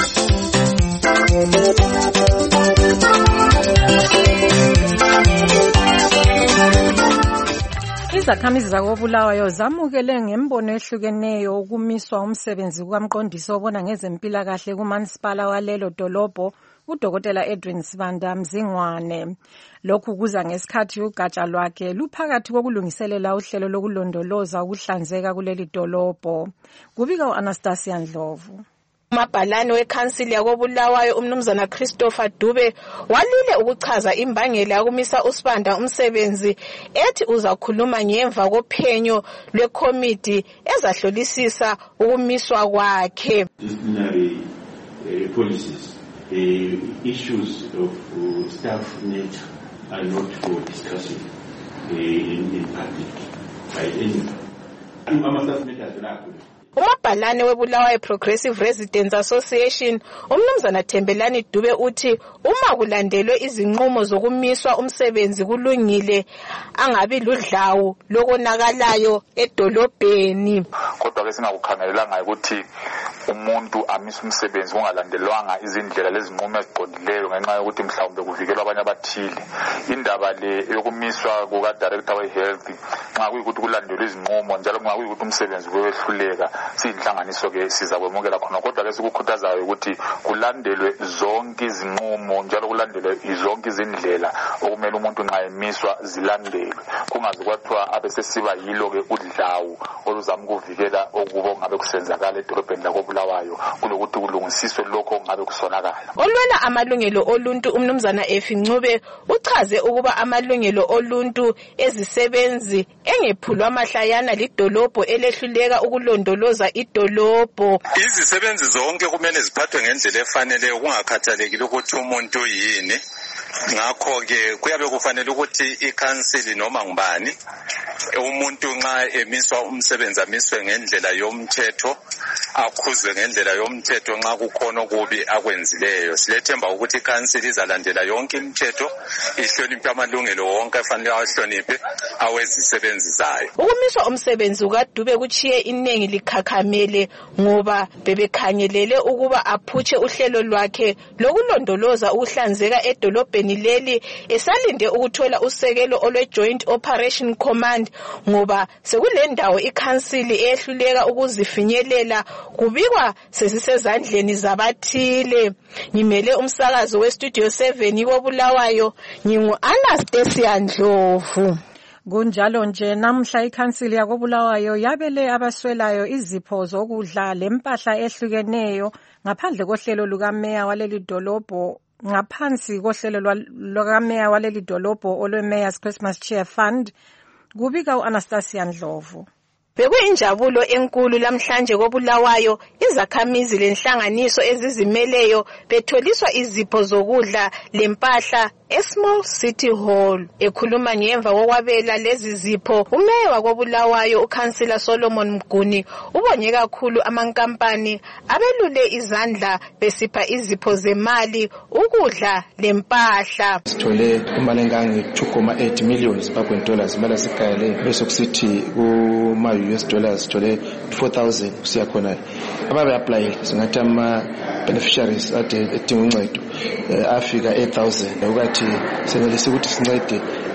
Izakhamizi zakobulawayo zamukele ngembono ehlukeneyo ukumiswa umsebenzi kukamqondisi obona ngezempilakahle kumansipala walelo dolobho udokotela Edwin Sibanda Mzingwane. Lokhu kuza ngesikhathi ugatsha lwakhe luphakathi kokulungiselela uhlelo lokulondoloza ukuhlanzeka kuleli dolobho. Kubika uAnastasia Ndlovu. Umabhalane wekhansili yakobulawayo umnumzana Christopher Dube walile ukuchaza imbangela yokumisa uSibanda umsebenzi ethi uzakhuluma ngemva kophenyo lwekomiti ezahlolisisa ukumiswa kwakhe. Disciplinary uh, policies, uh, issues of uh, staff nature are not for discussion uh, in, in public by anyone. Ama-staff nature Umabhalane webulawayo Progressive Residents Association umnumzana Thembelani Dube uthi uma kulandelwe izinqumo zokumiswa umsebenzi kulungile angabi ludlawu lokonakalayo edolobheni. Kodwa ke singakukhangelanga ukuthi umuntu amisa umsebenzi kungalandelwanga izindlela lezinqumo eziqondileyo ngenxa yokuthi mhlawumbe kuvikelwa abanye abathile. Indaba le yokumiswa kuka Director we Health nxa kuyikuthi kulandelwe izinqumo njalo nxa kuyikuthi umsebenzi wehluleka siyinhlanganiso ke sizakwemukela khona, kodwa ke sikukhuthazayo ukuthi kulandelwe zonke izinqumo njalo kulandelwe zonke izindlela okumele umuntu nxa emiswa zilandelwe, kungaze kwathiwa abesesiba yilo ke udlawu oluzama ukuvikela okubo ngabe kusenzakala edolobheni lakobulawayo kulokuthi kulungisiswe lokho ngabe kusonakala. Olwela amalungelo oluntu umnumzana Efi Ncube uchaze ukuba amalungelo oluntu ezisebenzi engephulwa mahlayana lidolobho elehluleka ukulondoloza idolobho. Izisebenzi zonke kumele ziphathwe ngendlela efanele kungakhathalekile ukuthi umuntu yini. Ngakho ke kuyabe kufanele ukuthi ikhansili noma ngubani umuntu nxa emiswa umsebenzi amiswe ngendlela yomthetho, akhuzwe ngendlela yomthetho nxa kukhona okubi akwenzileyo. Silethemba ukuthi ikhansili izalandela yonke imithetho, ihloniphe amalungelo wonke afanele awahloniphe awezisebenzi zayo. Ukumiswa umsebenzi ukaDube kuchiye inengi likhakhamele ngoba bebekhangelele ukuba aphutshe uhlelo lwakhe lokulondoloza ukuhlanzeka edolobheni leli esalinde ukuthola usekelo olwe Joint Operation Command ngoba sekulendawo ikhansili ehluleka ukuzifinyelela kubikwa sesisezandleni zabathile. Ngimele umsakazo we Studio seven kobulawayo ngingu Anastasia Ndlovu. Kunjalo nje namhla ikhansili yakobulawayo yabele abaswelayo izipho zokudla lempahla ehlukeneyo ngaphandle kohlelo lukameya waleli dolobho ngaphansi kohlelo lukameya waleli dolobho olwe Mayor's Christmas Cheer Fund. Kubika uAnastasia Ndlovu. Bekuyinjabulo enkulu lamhlanje kobulawayo izakhamizi lenhlanganiso ezizimeleyo betholiswa izipho zokudla lempahla eSmall City Hall. Ekhuluma ngemva kokwabela lezi zipho umeya wakobulawayo uKhansila Solomon Mguni ubonye kakhulu amankampani abelule izandla besipha izipho zemali ukudla lempahla. Sithole imali engange two point eight million Zimbabwean dollars imali sikayele bese kusithi kuma U S dollars sithole four thousand kusiya khona ababe apply singathi ama beneficiaries ade edinga uncedo afika eight thousand ukuthi senelise ukuthi sincede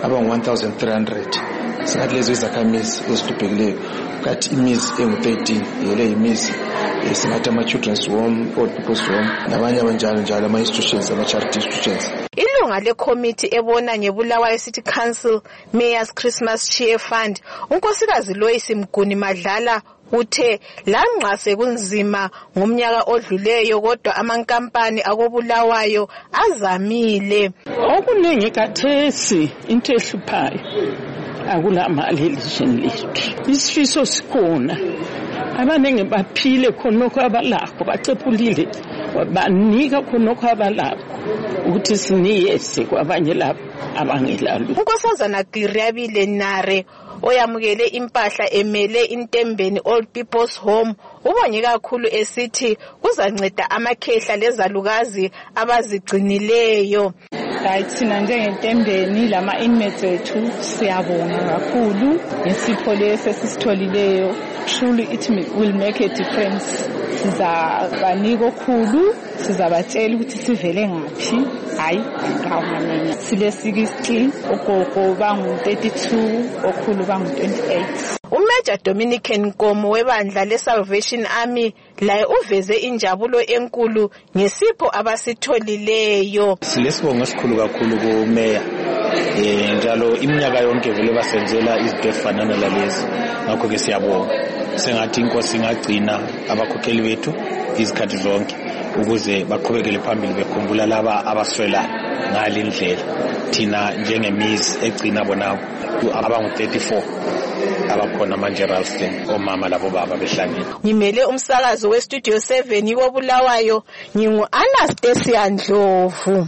abangu one thousand three hundred singathi lezo izakhamizi ezihluphekileyo kathi imizi engu thirteen yele imizi singathi ama-children's home, old people's home nabanye abanjalo njalo ama-institutions, ama-charity institutions. Ilunga lekhomithi ebona ngeBulawayo City Council Mayor's Christmas Cheer Fund unkosikazi Loyce Mguni Madlala uthe lanxa sekunzima ngomnyaka odluleyo kodwa amankampani akobulawayo azamile. Okuningi kathesi into ehluphayo akulamali elizweni lethu. Isifiso sikhona abanenge baphile khonokho abalakho bacephulile banika khonokho abalakho ukuthi siniyese kwabanye labo abangelalo. Unkosazana Gliriabile Nare oyamukele impahla emele intembeni Old People's Home ubonye kakhulu esithi kuzanceda amakhehla lezalukazi abazigcinileyo. Hayi thina njengentembeni lama inmates ethu siyabonga kakhulu ngesipho lesi esisitholileyo. Truly it will make a difference. Sizabanika okhulu, sizabatshela ukuthi sivele ngaphi. Hayi ngawamanya sile sixty ogogo bangu thirty-two okhulu bangu twenty-eight. Umajor Dominican Nkomo webandla leSalvation Army laye uveze injabulo enkulu ngesipho abasitholileyo. Silesibongo esikhulu kakhulu kuMayor. Eh njalo iminyaka yonke vele basenzela izinto ezifanana lalezi. Ngakho ke siyabonga. Sengathi inkosi ingagcina abakhokheli bethu izikhathi zonke ukuze baqhubekele phambili bekhumbula laba abaswela ngalindlela. Thina njengemizi egcina bona abangu thirty-four abakhona manje Ralston omama labo baba behlangene. Ngimele umsakazo weStudio seven ikobulawayo ngingu Anastasia Ndlovu.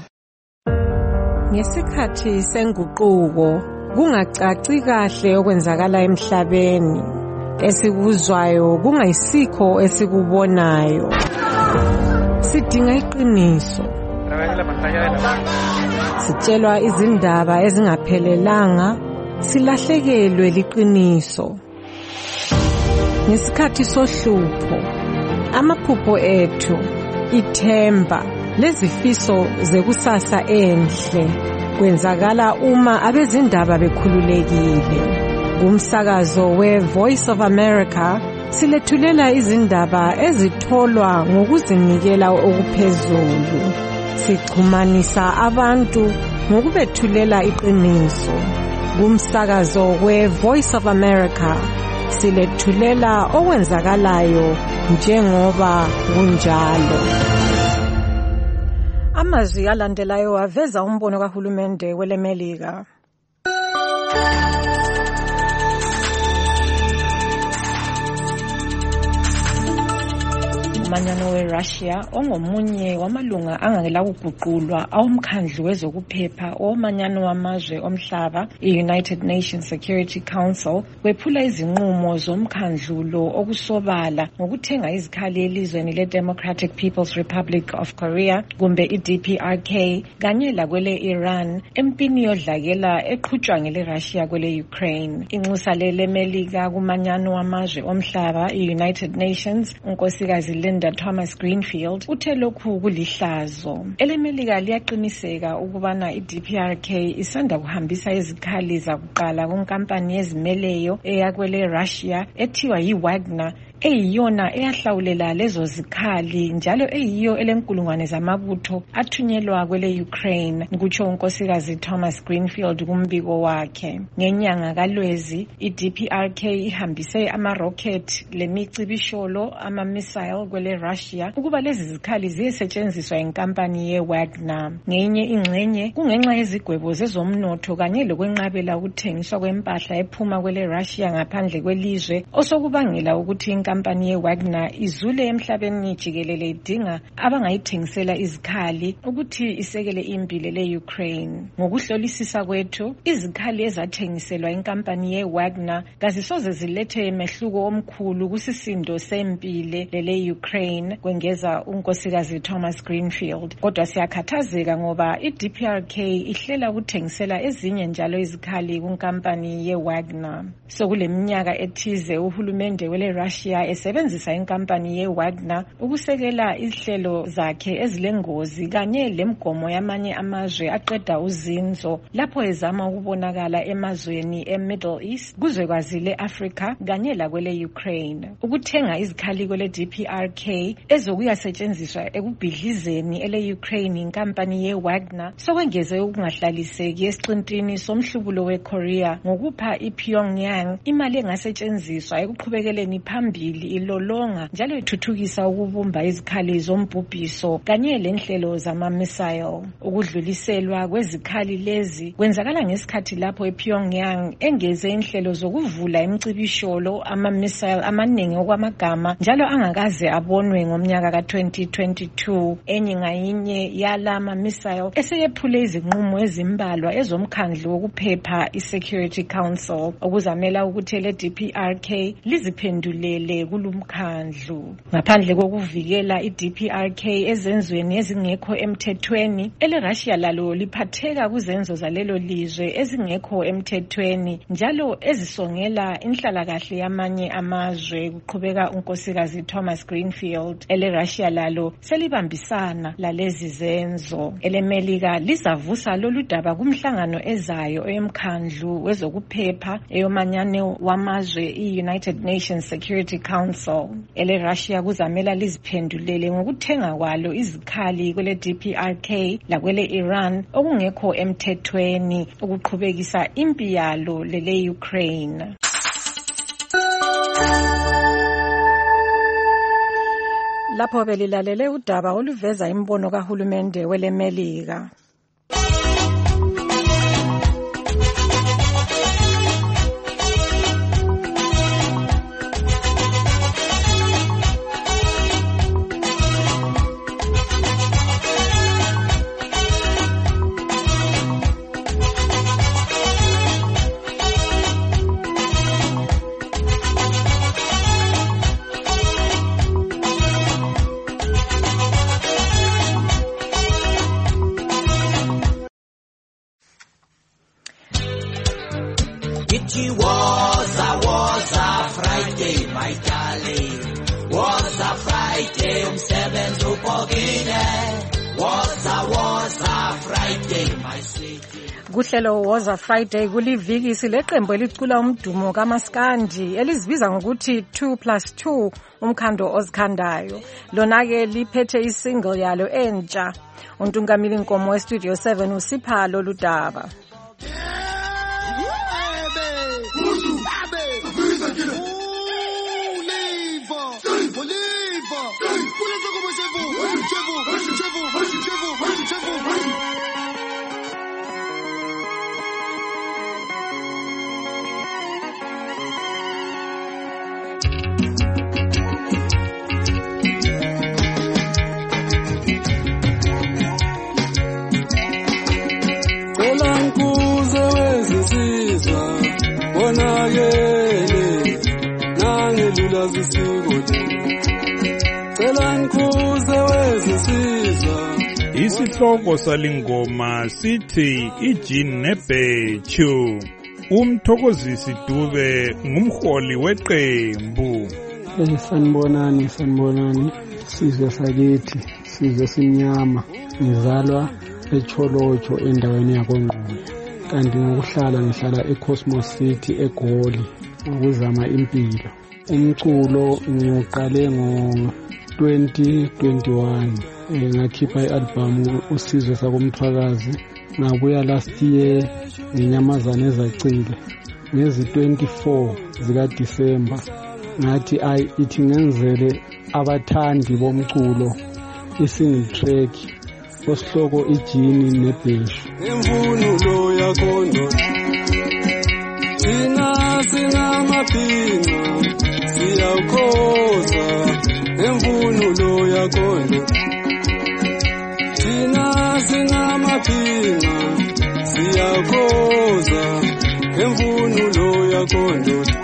Ngesikhathi senguquko kungacaci kahle okwenzakala emhlabeni. Esikuzwayo kungayisikho esikubonayo. Sidinga iqiniso. Sitshelwa izindaba ezingaphelelanga, silahlekelwe liqiniso. Ngesikhathi sohlupho, amaphupho ethu, ithemba, lezifiso zekusasa enhle kwenzakala uma abezindaba bekhululekile. Kumsakazo we-Voice of America silethulela izindaba ezitholwa ngokuzinikela okuphezulu. Sichumanisa abantu ngokubethulela iqiniso. Kumsakazo we-Voice of America silethulela okwenzakalayo njengoba kunjalo. Amazwi alandelayo aveza umbono kahulumende weleMelika. Umanyano weRussia ongomunye wamalunga angakela kuguqulwa awomkhandlu wezokuphepha omanyano wamazwe omhlaba i-United Nations Security Council wephula izinqumo zomkhandlu lo okusobala ngokuthenga izikhali elizweni le-Democratic People's Republic of Korea kumbe i-D P R K kanye lakwele Iran empini yodlakela eqhutshwa ngele-Russia kwele Ukraine. Inxusa leMelika kumanyano wamazwe omhlaba i-United Nations unkosikazi Linda Thomas Greenfield uthe lokhu kulihlazo. EleMelika liyaqiniseka ukubana i-D P R K isanda kuhambisa izikhali zakuqala kunkampani yezimeleyo eyakwele Russia ethiwa yi-Wagner eyiyona eyahlawulela lezo zikhali njalo eyiyo elenkulungwane zamabutho athunyelwa kwele Ukraine, kutsho unkosikazi Thomas Greenfield kumbiko wakhe. Ngenyanga kaLwezi i-D P R K ihambise ama-rocket lemicibisholo ama-missile kwele Russia ukuba lezi zikhali ziyesetshenziswa inkampani ye-Wagner. Ngenye ingxenye kungenxa yezigwebo zezomnotho kanye lokwenqabela ukuthengiswa kwempahla ephuma kwele Russia ngaphandle kwelizwe osokubangela ukuthi inkampani ye-Wagner izule emhlabeni jikelele idinga abangayithengisela izikhali ukuthi isekele impilo le-Ukraine. Ngokuhlolisisa kwethu, izikhali ezathengiselwa inkampani ye-Wagner kazisoze zilethe mehluko omkhulu kusisindo sempilo lele-Ukraine, kwengeza unkosikazi Thomas Greenfield. Kodwa siyakhathazeka ngoba i-D P R K ihlela ukuthengisela ezinye njalo izikhali kunkampani ye-Wagner. So kule minyaka ethize uhulumende wele Russia njengoba esebenzisa inkampani ye-Wagner ukusekela ihlelo zakhe ezilengozi kanye lemgomo yamanye amazwe aqeda uzinzo lapho ezama ukubonakala emazweni e-Middle East kuzwekazi le-Afrika kanye lakwele Ukraine. Ukuthenga izikhali kwele D P R K ezokuyasetshenziswa ekubhidlizeni ele-Ukraine inkampani ye-Wagner sokwengeze ukungahlaliseki esiqintini somhlubulo we-Korea ngokupha i-Pyongyang imali engasetshenziswa ekuqhubekeleni phambili ilolonga njalo ithuthukisa ukubumba izikhali zombhubhiso kanye lenhlelo zama-missile. Ukudluliselwa kwezikhali lezi kwenzakala ngesikhathi lapho i-Pyongyang engeze inhlelo zokuvula imicibisholo ama-missile amaningi okwamagama njalo angakaze abonwe ngomnyaka ka twenty twenty-two. Enye ngayinye yala ma-missile eseyephule izinqumo ezimbalwa ezomkhandlu wokuphepha i-Security Council okuzamela ukuthi le D P R K liziphendulele kulumkhandlu. Ngaphandle kokuvikela i-D P R K ezenzweni ezingekho emthethweni, ele-Russia lalo liphatheka kuzenzo zalelo lizwe ezingekho emthethweni njalo ezisongela inhlalakahle yamanye amazwe, kuqhubeka unkosikazi Thomas Greenfield. Ele-Russia lalo selibambisana lalezi zenzo. Ele-Melika lizavusa lolu daba kumhlangano ezayo eyomkhandlu wezokuphepha eyomanyane wamazwe i-United Nations Security Council. Ele-Russia kuzamela liziphendulele ngokuthenga kwalo izikhali kwele D P R K lakwele Iran okungekho emthethweni ukuqhubekisa impi yalo lele Ukraine. Lapho belilalele udaba oluveza imbono kahulumende weleMelika. It was a, was a Friday, my darling. Was a Friday, umsebenzi upogile. Was a, was a Friday, my sweetie. Kuhlelo was a Friday kuliviki sileqembu elicula umdumo kaMaskandi elizibiza ngokuthi two plus two umkhando ozikhandayo. Lona ke liphethe isingle yalo entsha. Untungamili Nkomo we Studio seven usipha lolu daba. Isihloko salingoma sithi ijini nebhechu. Umthokozisi Dube ngumholi weqembu. Sanibonani, sanibonani. Sizwe sakithi, sizwe simnyama. Ngizalwa eCholocho endaweni yakoNgqulu. Kanti ngokuhlala ngihlala eCosmos City eGoli ukuzama impilo. Umculo ngiqale ngo twenty twenty-one. Ngakhipha i-album Usizwe Sakomthwakazi. Ngabuya last year ngenyamazane ezacile. Ngezi twenty-four zika December ngathi ayi ithi ngenzele abathandi bomculo i-single track osihloko ijini nebheshu. Imvunulo yakho ndoda thina sinamabhinqa siyakhoza. Imvunulo yakho ndoda thina sinamabhinqa siyakhoza. Imvunulo yakho ndoda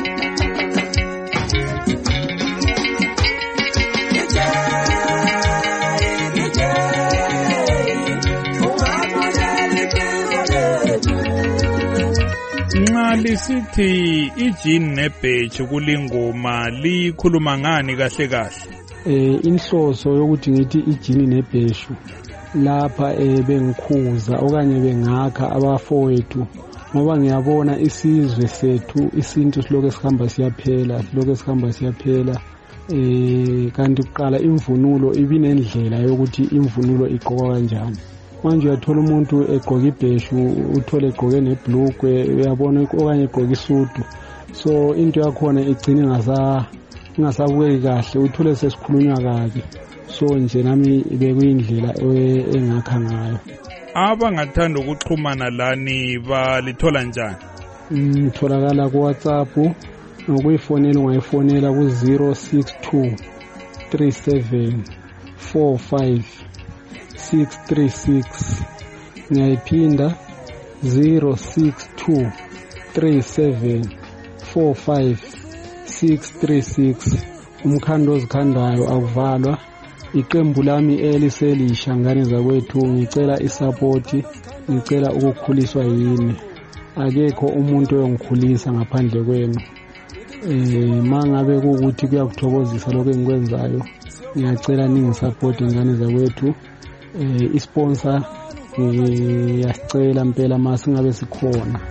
Nxa lisithi ijini nebheji kulingoma likhuluma ngani kahle kahle? Eh inhloso yokuthi ngithi ijini nebheshu lapha eh bengikhuza okanye bengakha abafowethu ngoba ngiyabona isizwe sethu isintu siloko sihamba siyaphela siloko sihamba siyaphela eh kanti kuqala imvunulo ibinendlela yokuthi imvunulo igqokwa kanjani. Manje uyathola umuntu egqoka ibheshu uthole egqoke nebhlugwe uyabona okanye egqoka isudu, so into yakhona igcina ngasa ngasabukeki kahle uthole sesikhulunywa kabi, so nje nami bekuyindlela engakha ngayo. Abangathanda ukuxhumana lani balithola njani? Ngitholakala ku WhatsApp, ngokuyifonela ungayifonela ku zero six two three seven four five six three six, ngiyayiphinda zero six two three seven four five six three six. Umkhando ozikhandayo akuvalwa. Iqembu lami eliselisha ngane zakwethu ngicela isupport, ngicela ukukhuliswa yini. Akekho umuntu oyongikhulisa ngaphandle kwenu. Eh mangabe ukuthi kuyakuthokozisa lokho engikwenzayo, ngiyacela ningisupport ngane zakwethu. Eh isponsor ngiyacela impela mase ngabe sikhona.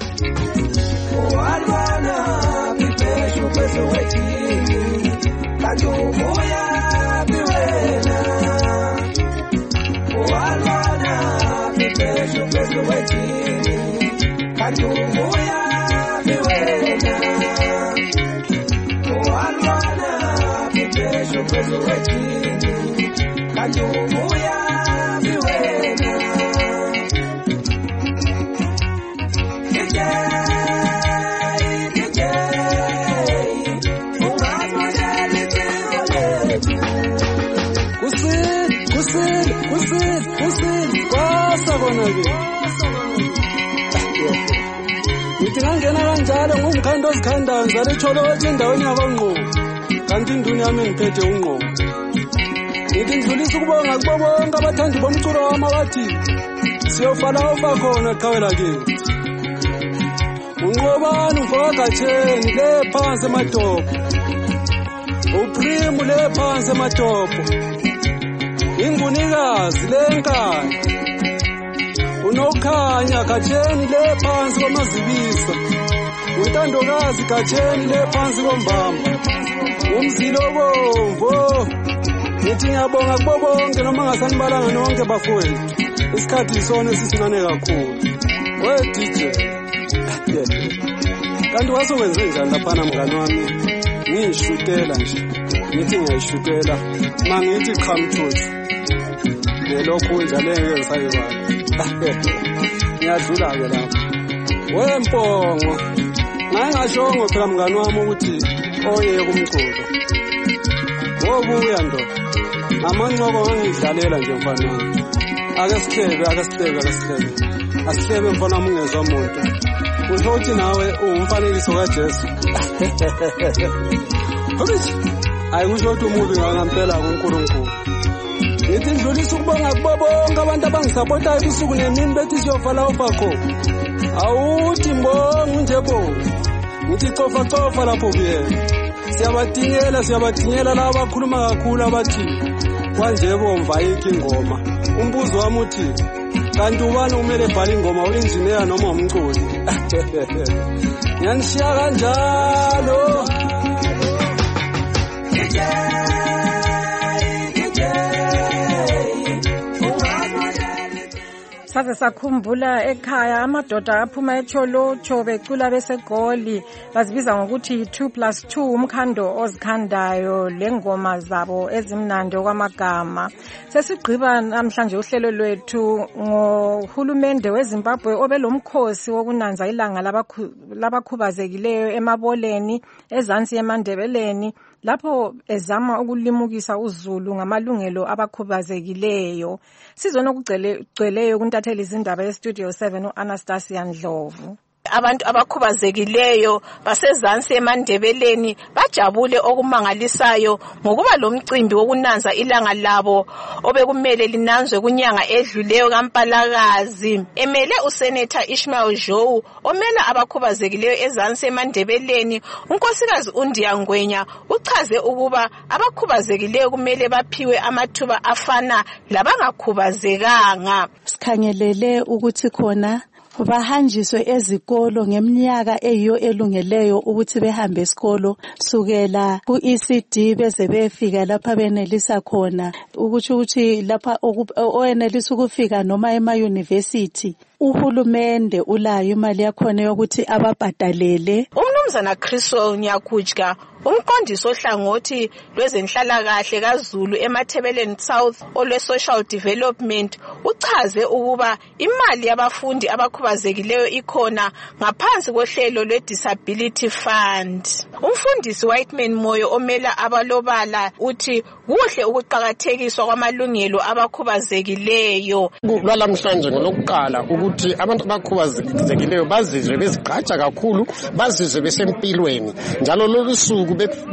Ngithi ngangena kanjalo ngumkhando ozikhandayo ngizale echolotshe endaweni yakwaNgqo, kanti induni yami ngiphethe uNgqo. Ngithi ngidlulisa ukubonga kubo bonke abathandi bomculo wami abathi siyofala ofa khona qhawela kithi. Unqobani mfowagatheni le phansi emadopho, uPrimu le phansi emadopho, ingunikazi lenkani, unokhanya gatheni le phansi komazibisa, untandokazi gatheni le phansi kombamba, umzilo bomvo. Ngithi ngiyabonga kubo bonke noma ngasanibalanga nonke bafowethu, isikhathi isona esisincane kakhulu. We D J kanti wasokwenze njani laphana mngani wami? Ngiyishutela nje, ngithi ngiyayishutela mangithi qhamthuthi nelokhu njalo ngeke ngisayibala. Ngiyadlula ke lapho wempongo ngangashongo phela mngani wami ukuthi oye kumculo wobuya ndo amancoko ngangidlalela nje mfana wami. Ake sihlebe ake sihlebe ake sihlebe asihlebe mfana wami ungezwa umuntu usho ukuthi nawe umfanekiso kaJesu. Ubithi ayikusho ukuthi umubi ngampela kuNkulunkulu. Ngithi ndlulisa ukubonga kubo bonke abantu abangisapotayo usuku nemini bethi siyovala ofakho. Awuthi mbongo nje bo. Ngithi cofa cofa lapho kuyena. Siyabadingela siyabadingela laba abakhuluma kakhulu abathi kwanje bomva ayikho ingoma. Umbuzo wami uthi kanti ubani umele ebhala ingoma, uengineer noma umculi? Ngiyanishiya kanjalo. Saze sakhumbula ekhaya amadoda aphuma eCholotsho becula beseGoli bazibiza ngokuthi two plus two umkhando ozikhandayo lengoma zabo ezimnandi okwamagama. Sesigqiba namhlanje uhlelo lwethu ngohulumende weZimbabwe obelomkhosi wokunanza ilanga labakhubazekileyo emaboleni ezansi eMandebeleni lapho ezama ukulimukisa uZulu ngamalungelo abakhubazekileyo. Sizona ukugcweleyo kuntatheli izindaba eStudio seven uAnastasia Ndlovu. abantu abakhubazekileyo basezansi eMandebeleni bajabule okumangalisayo ngokuba lomcimbi wokunanza ilanga labo obekumele linanzwe kunyanga edluleyo kaMpalakazi. Emele uSenator Ishmael Joe omela abakhubazekileyo ezansi eMandebeleni, unkosikazi uNdiya Ngwenya uchaze ukuba abakhubazekileyo kumele baphiwe amathuba afana labangakhubazekanga. Sikhangelele ukuthi khona bahanjiswe ezikolo ngeminyaka eyiyo elungeleyo ukuthi behambe esikolo sukela ku-E C D beze befika lapha benelisa khona ukuthi ukuthi lapha oyenelisa ukufika noma ema university uhulumende ulayo imali yakhona yokuthi ababhadalele. Umnumzana Chriswell Nyakujka umqondisi ohlangothi lwezenhlalakahle kaZulu eMathebeleni South olwe Social Development uchaze ukuba imali yabafundi abakhubazekileyo ikhona ngaphansi kohlelo lwe-Disability Fund. Umfundisi Whiteman Moyo omela abalobala uthi kuhle ukuqhakathekiswa kwamalungelo abakhubazekileyo. Lwalamhlanje ngolokuqala ukuthi abantu abakhubazekileyo bazizwe bezigqaja kakhulu, bazizwe besempilweni, njalo lolu suku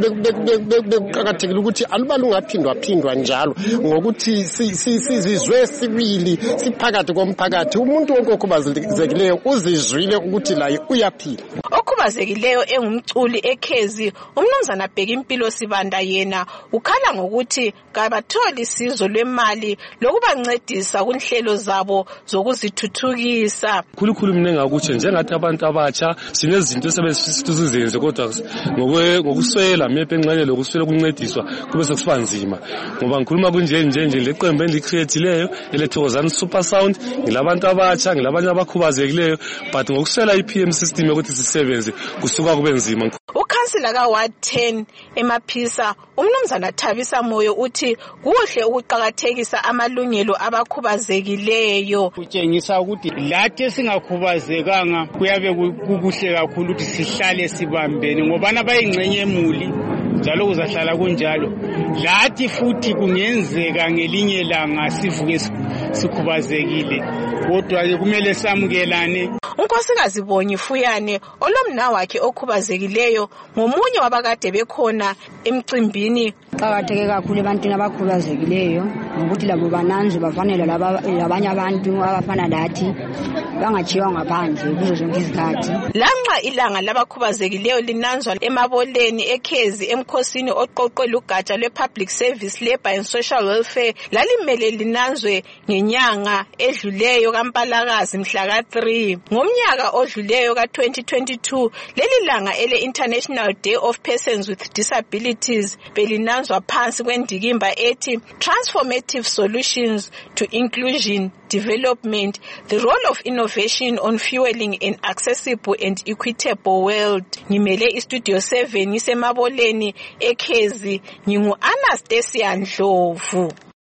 bekuqakathekile ukuthi aluba lungaphindwa phindwa njalo ngokuthi sizizwe sibili siphakathi komphakathi. Umuntu wonke okhubazekileyo uzizwile ukuthi laye uyaphila. Okhubazekileyo engumculi ekhezi umnumzana Bheka Impilo Sibanda yena ukhala ngokuthi kabatholi isizo lwemali lokubancedisa kunhlelo zabo zokuzithuthukisa. Khulukhulu mina ngakuthi njengathi abantu abatsha sinezinto esebesizenze kodwa ngokuswela mepe enxanye lokuswela ukuncediswa kube sekusiba nzima, ngoba ngikhuluma kunje nje nje leqembu elicreatileyo elethokozana super sound ngilabantu abatsha ngilabanye abakhubazekileyo, but ngokuswela i-P M system ukuthi sisebenze kusuka kube nzima. Ukhansila ka Ward ten eMaphisa umnumzana Thabisa Moyo uthi kuhle ukuqhakathekisa amalungelo abakhubazekileyo. Kutshengisa ukuthi lathi singakhubazekanga kuyabe kukuhle kakhulu ukuthi sihlale sibambene ngoba nabayingcenye emuli njalo kuzahlala kunjalo. Lathi futhi kungenzeka ngelinye langa sivuke sikhubazekile, kodwa ke kumele samukelane. Unkosikazi Bonyi Fuyane olomna wakhe okhubazekileyo ngomunye wabakade bekhona emcimbini. Qhakatheke kakhulu ebantwini abakhubazekileyo ngokuthi labo bananzwe bafanele labanye abantu abafana lathi bangachiwa ngaphandle kuzo zonke izikhathi. Lanxa ilanga labakhubazekileyo linanzwa emaboleni ekhezi emkhosini oqoqwe lugatsha lwe-Public Service Labour and Social Welfare lalimele linanzwe ngenyanga edluleyo kaMpalakazi mhla ka three. Ngomnyaka odluleyo ka twenty twenty-two leli langa ele International Day of Persons with Disabilities belinanzwa phansi kwendikimba ethi Transformative Solutions to Inclusion Development, the role of innovation on fueling an accessible and equitable world. Ngimele iStudio seven isemaboleni ekhezi, ngingu Anastasia Ndlovu.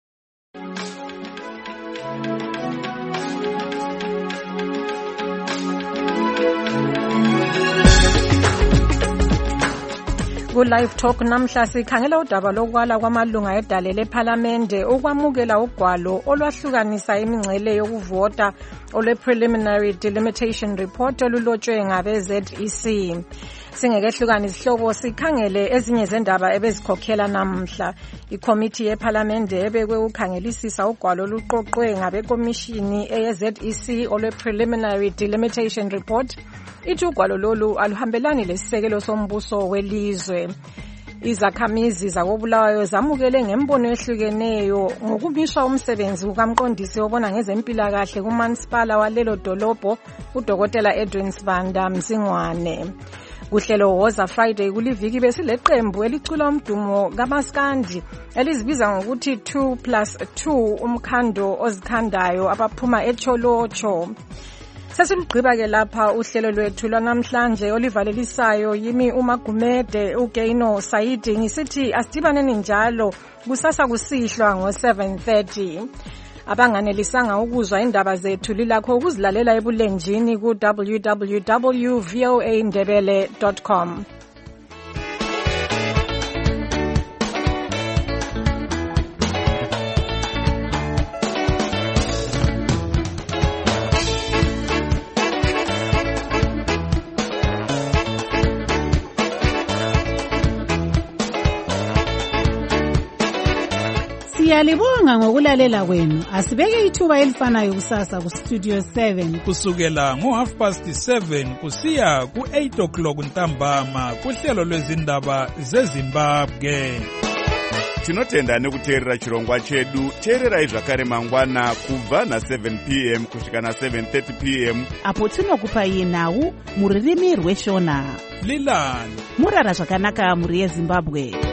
Ku-Live Talk namhla sikhangela udaba lokwala kwamalunga edale lePhalamende ukwamukela ugwalo olwahlukanisa imingcele yokuvota olwe-Preliminary Delimitation Report olulotshwe ngabe-Z E C. Singekehlukana isihlobo sikhangele ezinye zendaba ebezikhokhela namhla. Ikomiti yePhalamende ebekwe ukhangelisisa ugwalo oluqoqwe ngabekomishini eye-Z E C olwe-Preliminary Delimitation Report ithi ugwalo lolu aluhambelani lesisekelo sombuso welizwe. Izakhamizi zakobulawayo zamukele ngembono ehlukeneyo ngokumiswa umsebenzi kukamqondisi obona ngezempilakahle kumansipala walelo dolobho udokotela Edwin Sibanda Msingwane. Kuhlelo Woza Friday kuliviki besileqembu elicula umdumo kaMaskandi elizibiza ngokuthi two plus two umkhando ozikhandayo abaphuma eCholocho. Sesilugqiba ke lapha uhlelo lwethu lwanamhlanje olivalelisayo yimi uMagumede uGeino Saidi ngisithi asidibaneni njalo kusasa kusihlwa ngo seven thirty. Abanganelisanga ukuzwa indaba zethu lilakho ukuzilalela ebulenjini ku w w w dot voa ndebele dot com. Siyalibonga ngokulalela kwenu. Asibeke ithuba elifanayo kusasa ku Studio seven kusukela ngo half past seven kusiya ku eight o'clock ntambama kuhlelo lwezindaba zeZimbabwe. Tinotenda nekuteerera chirongwa chedu. Teererai zvakare mangwana kubva na seven p m kusvika na seven thirty p m apo tinokupai nhau muririmi rweshona. Lilani murara zvakanaka muri yeZimbabwe.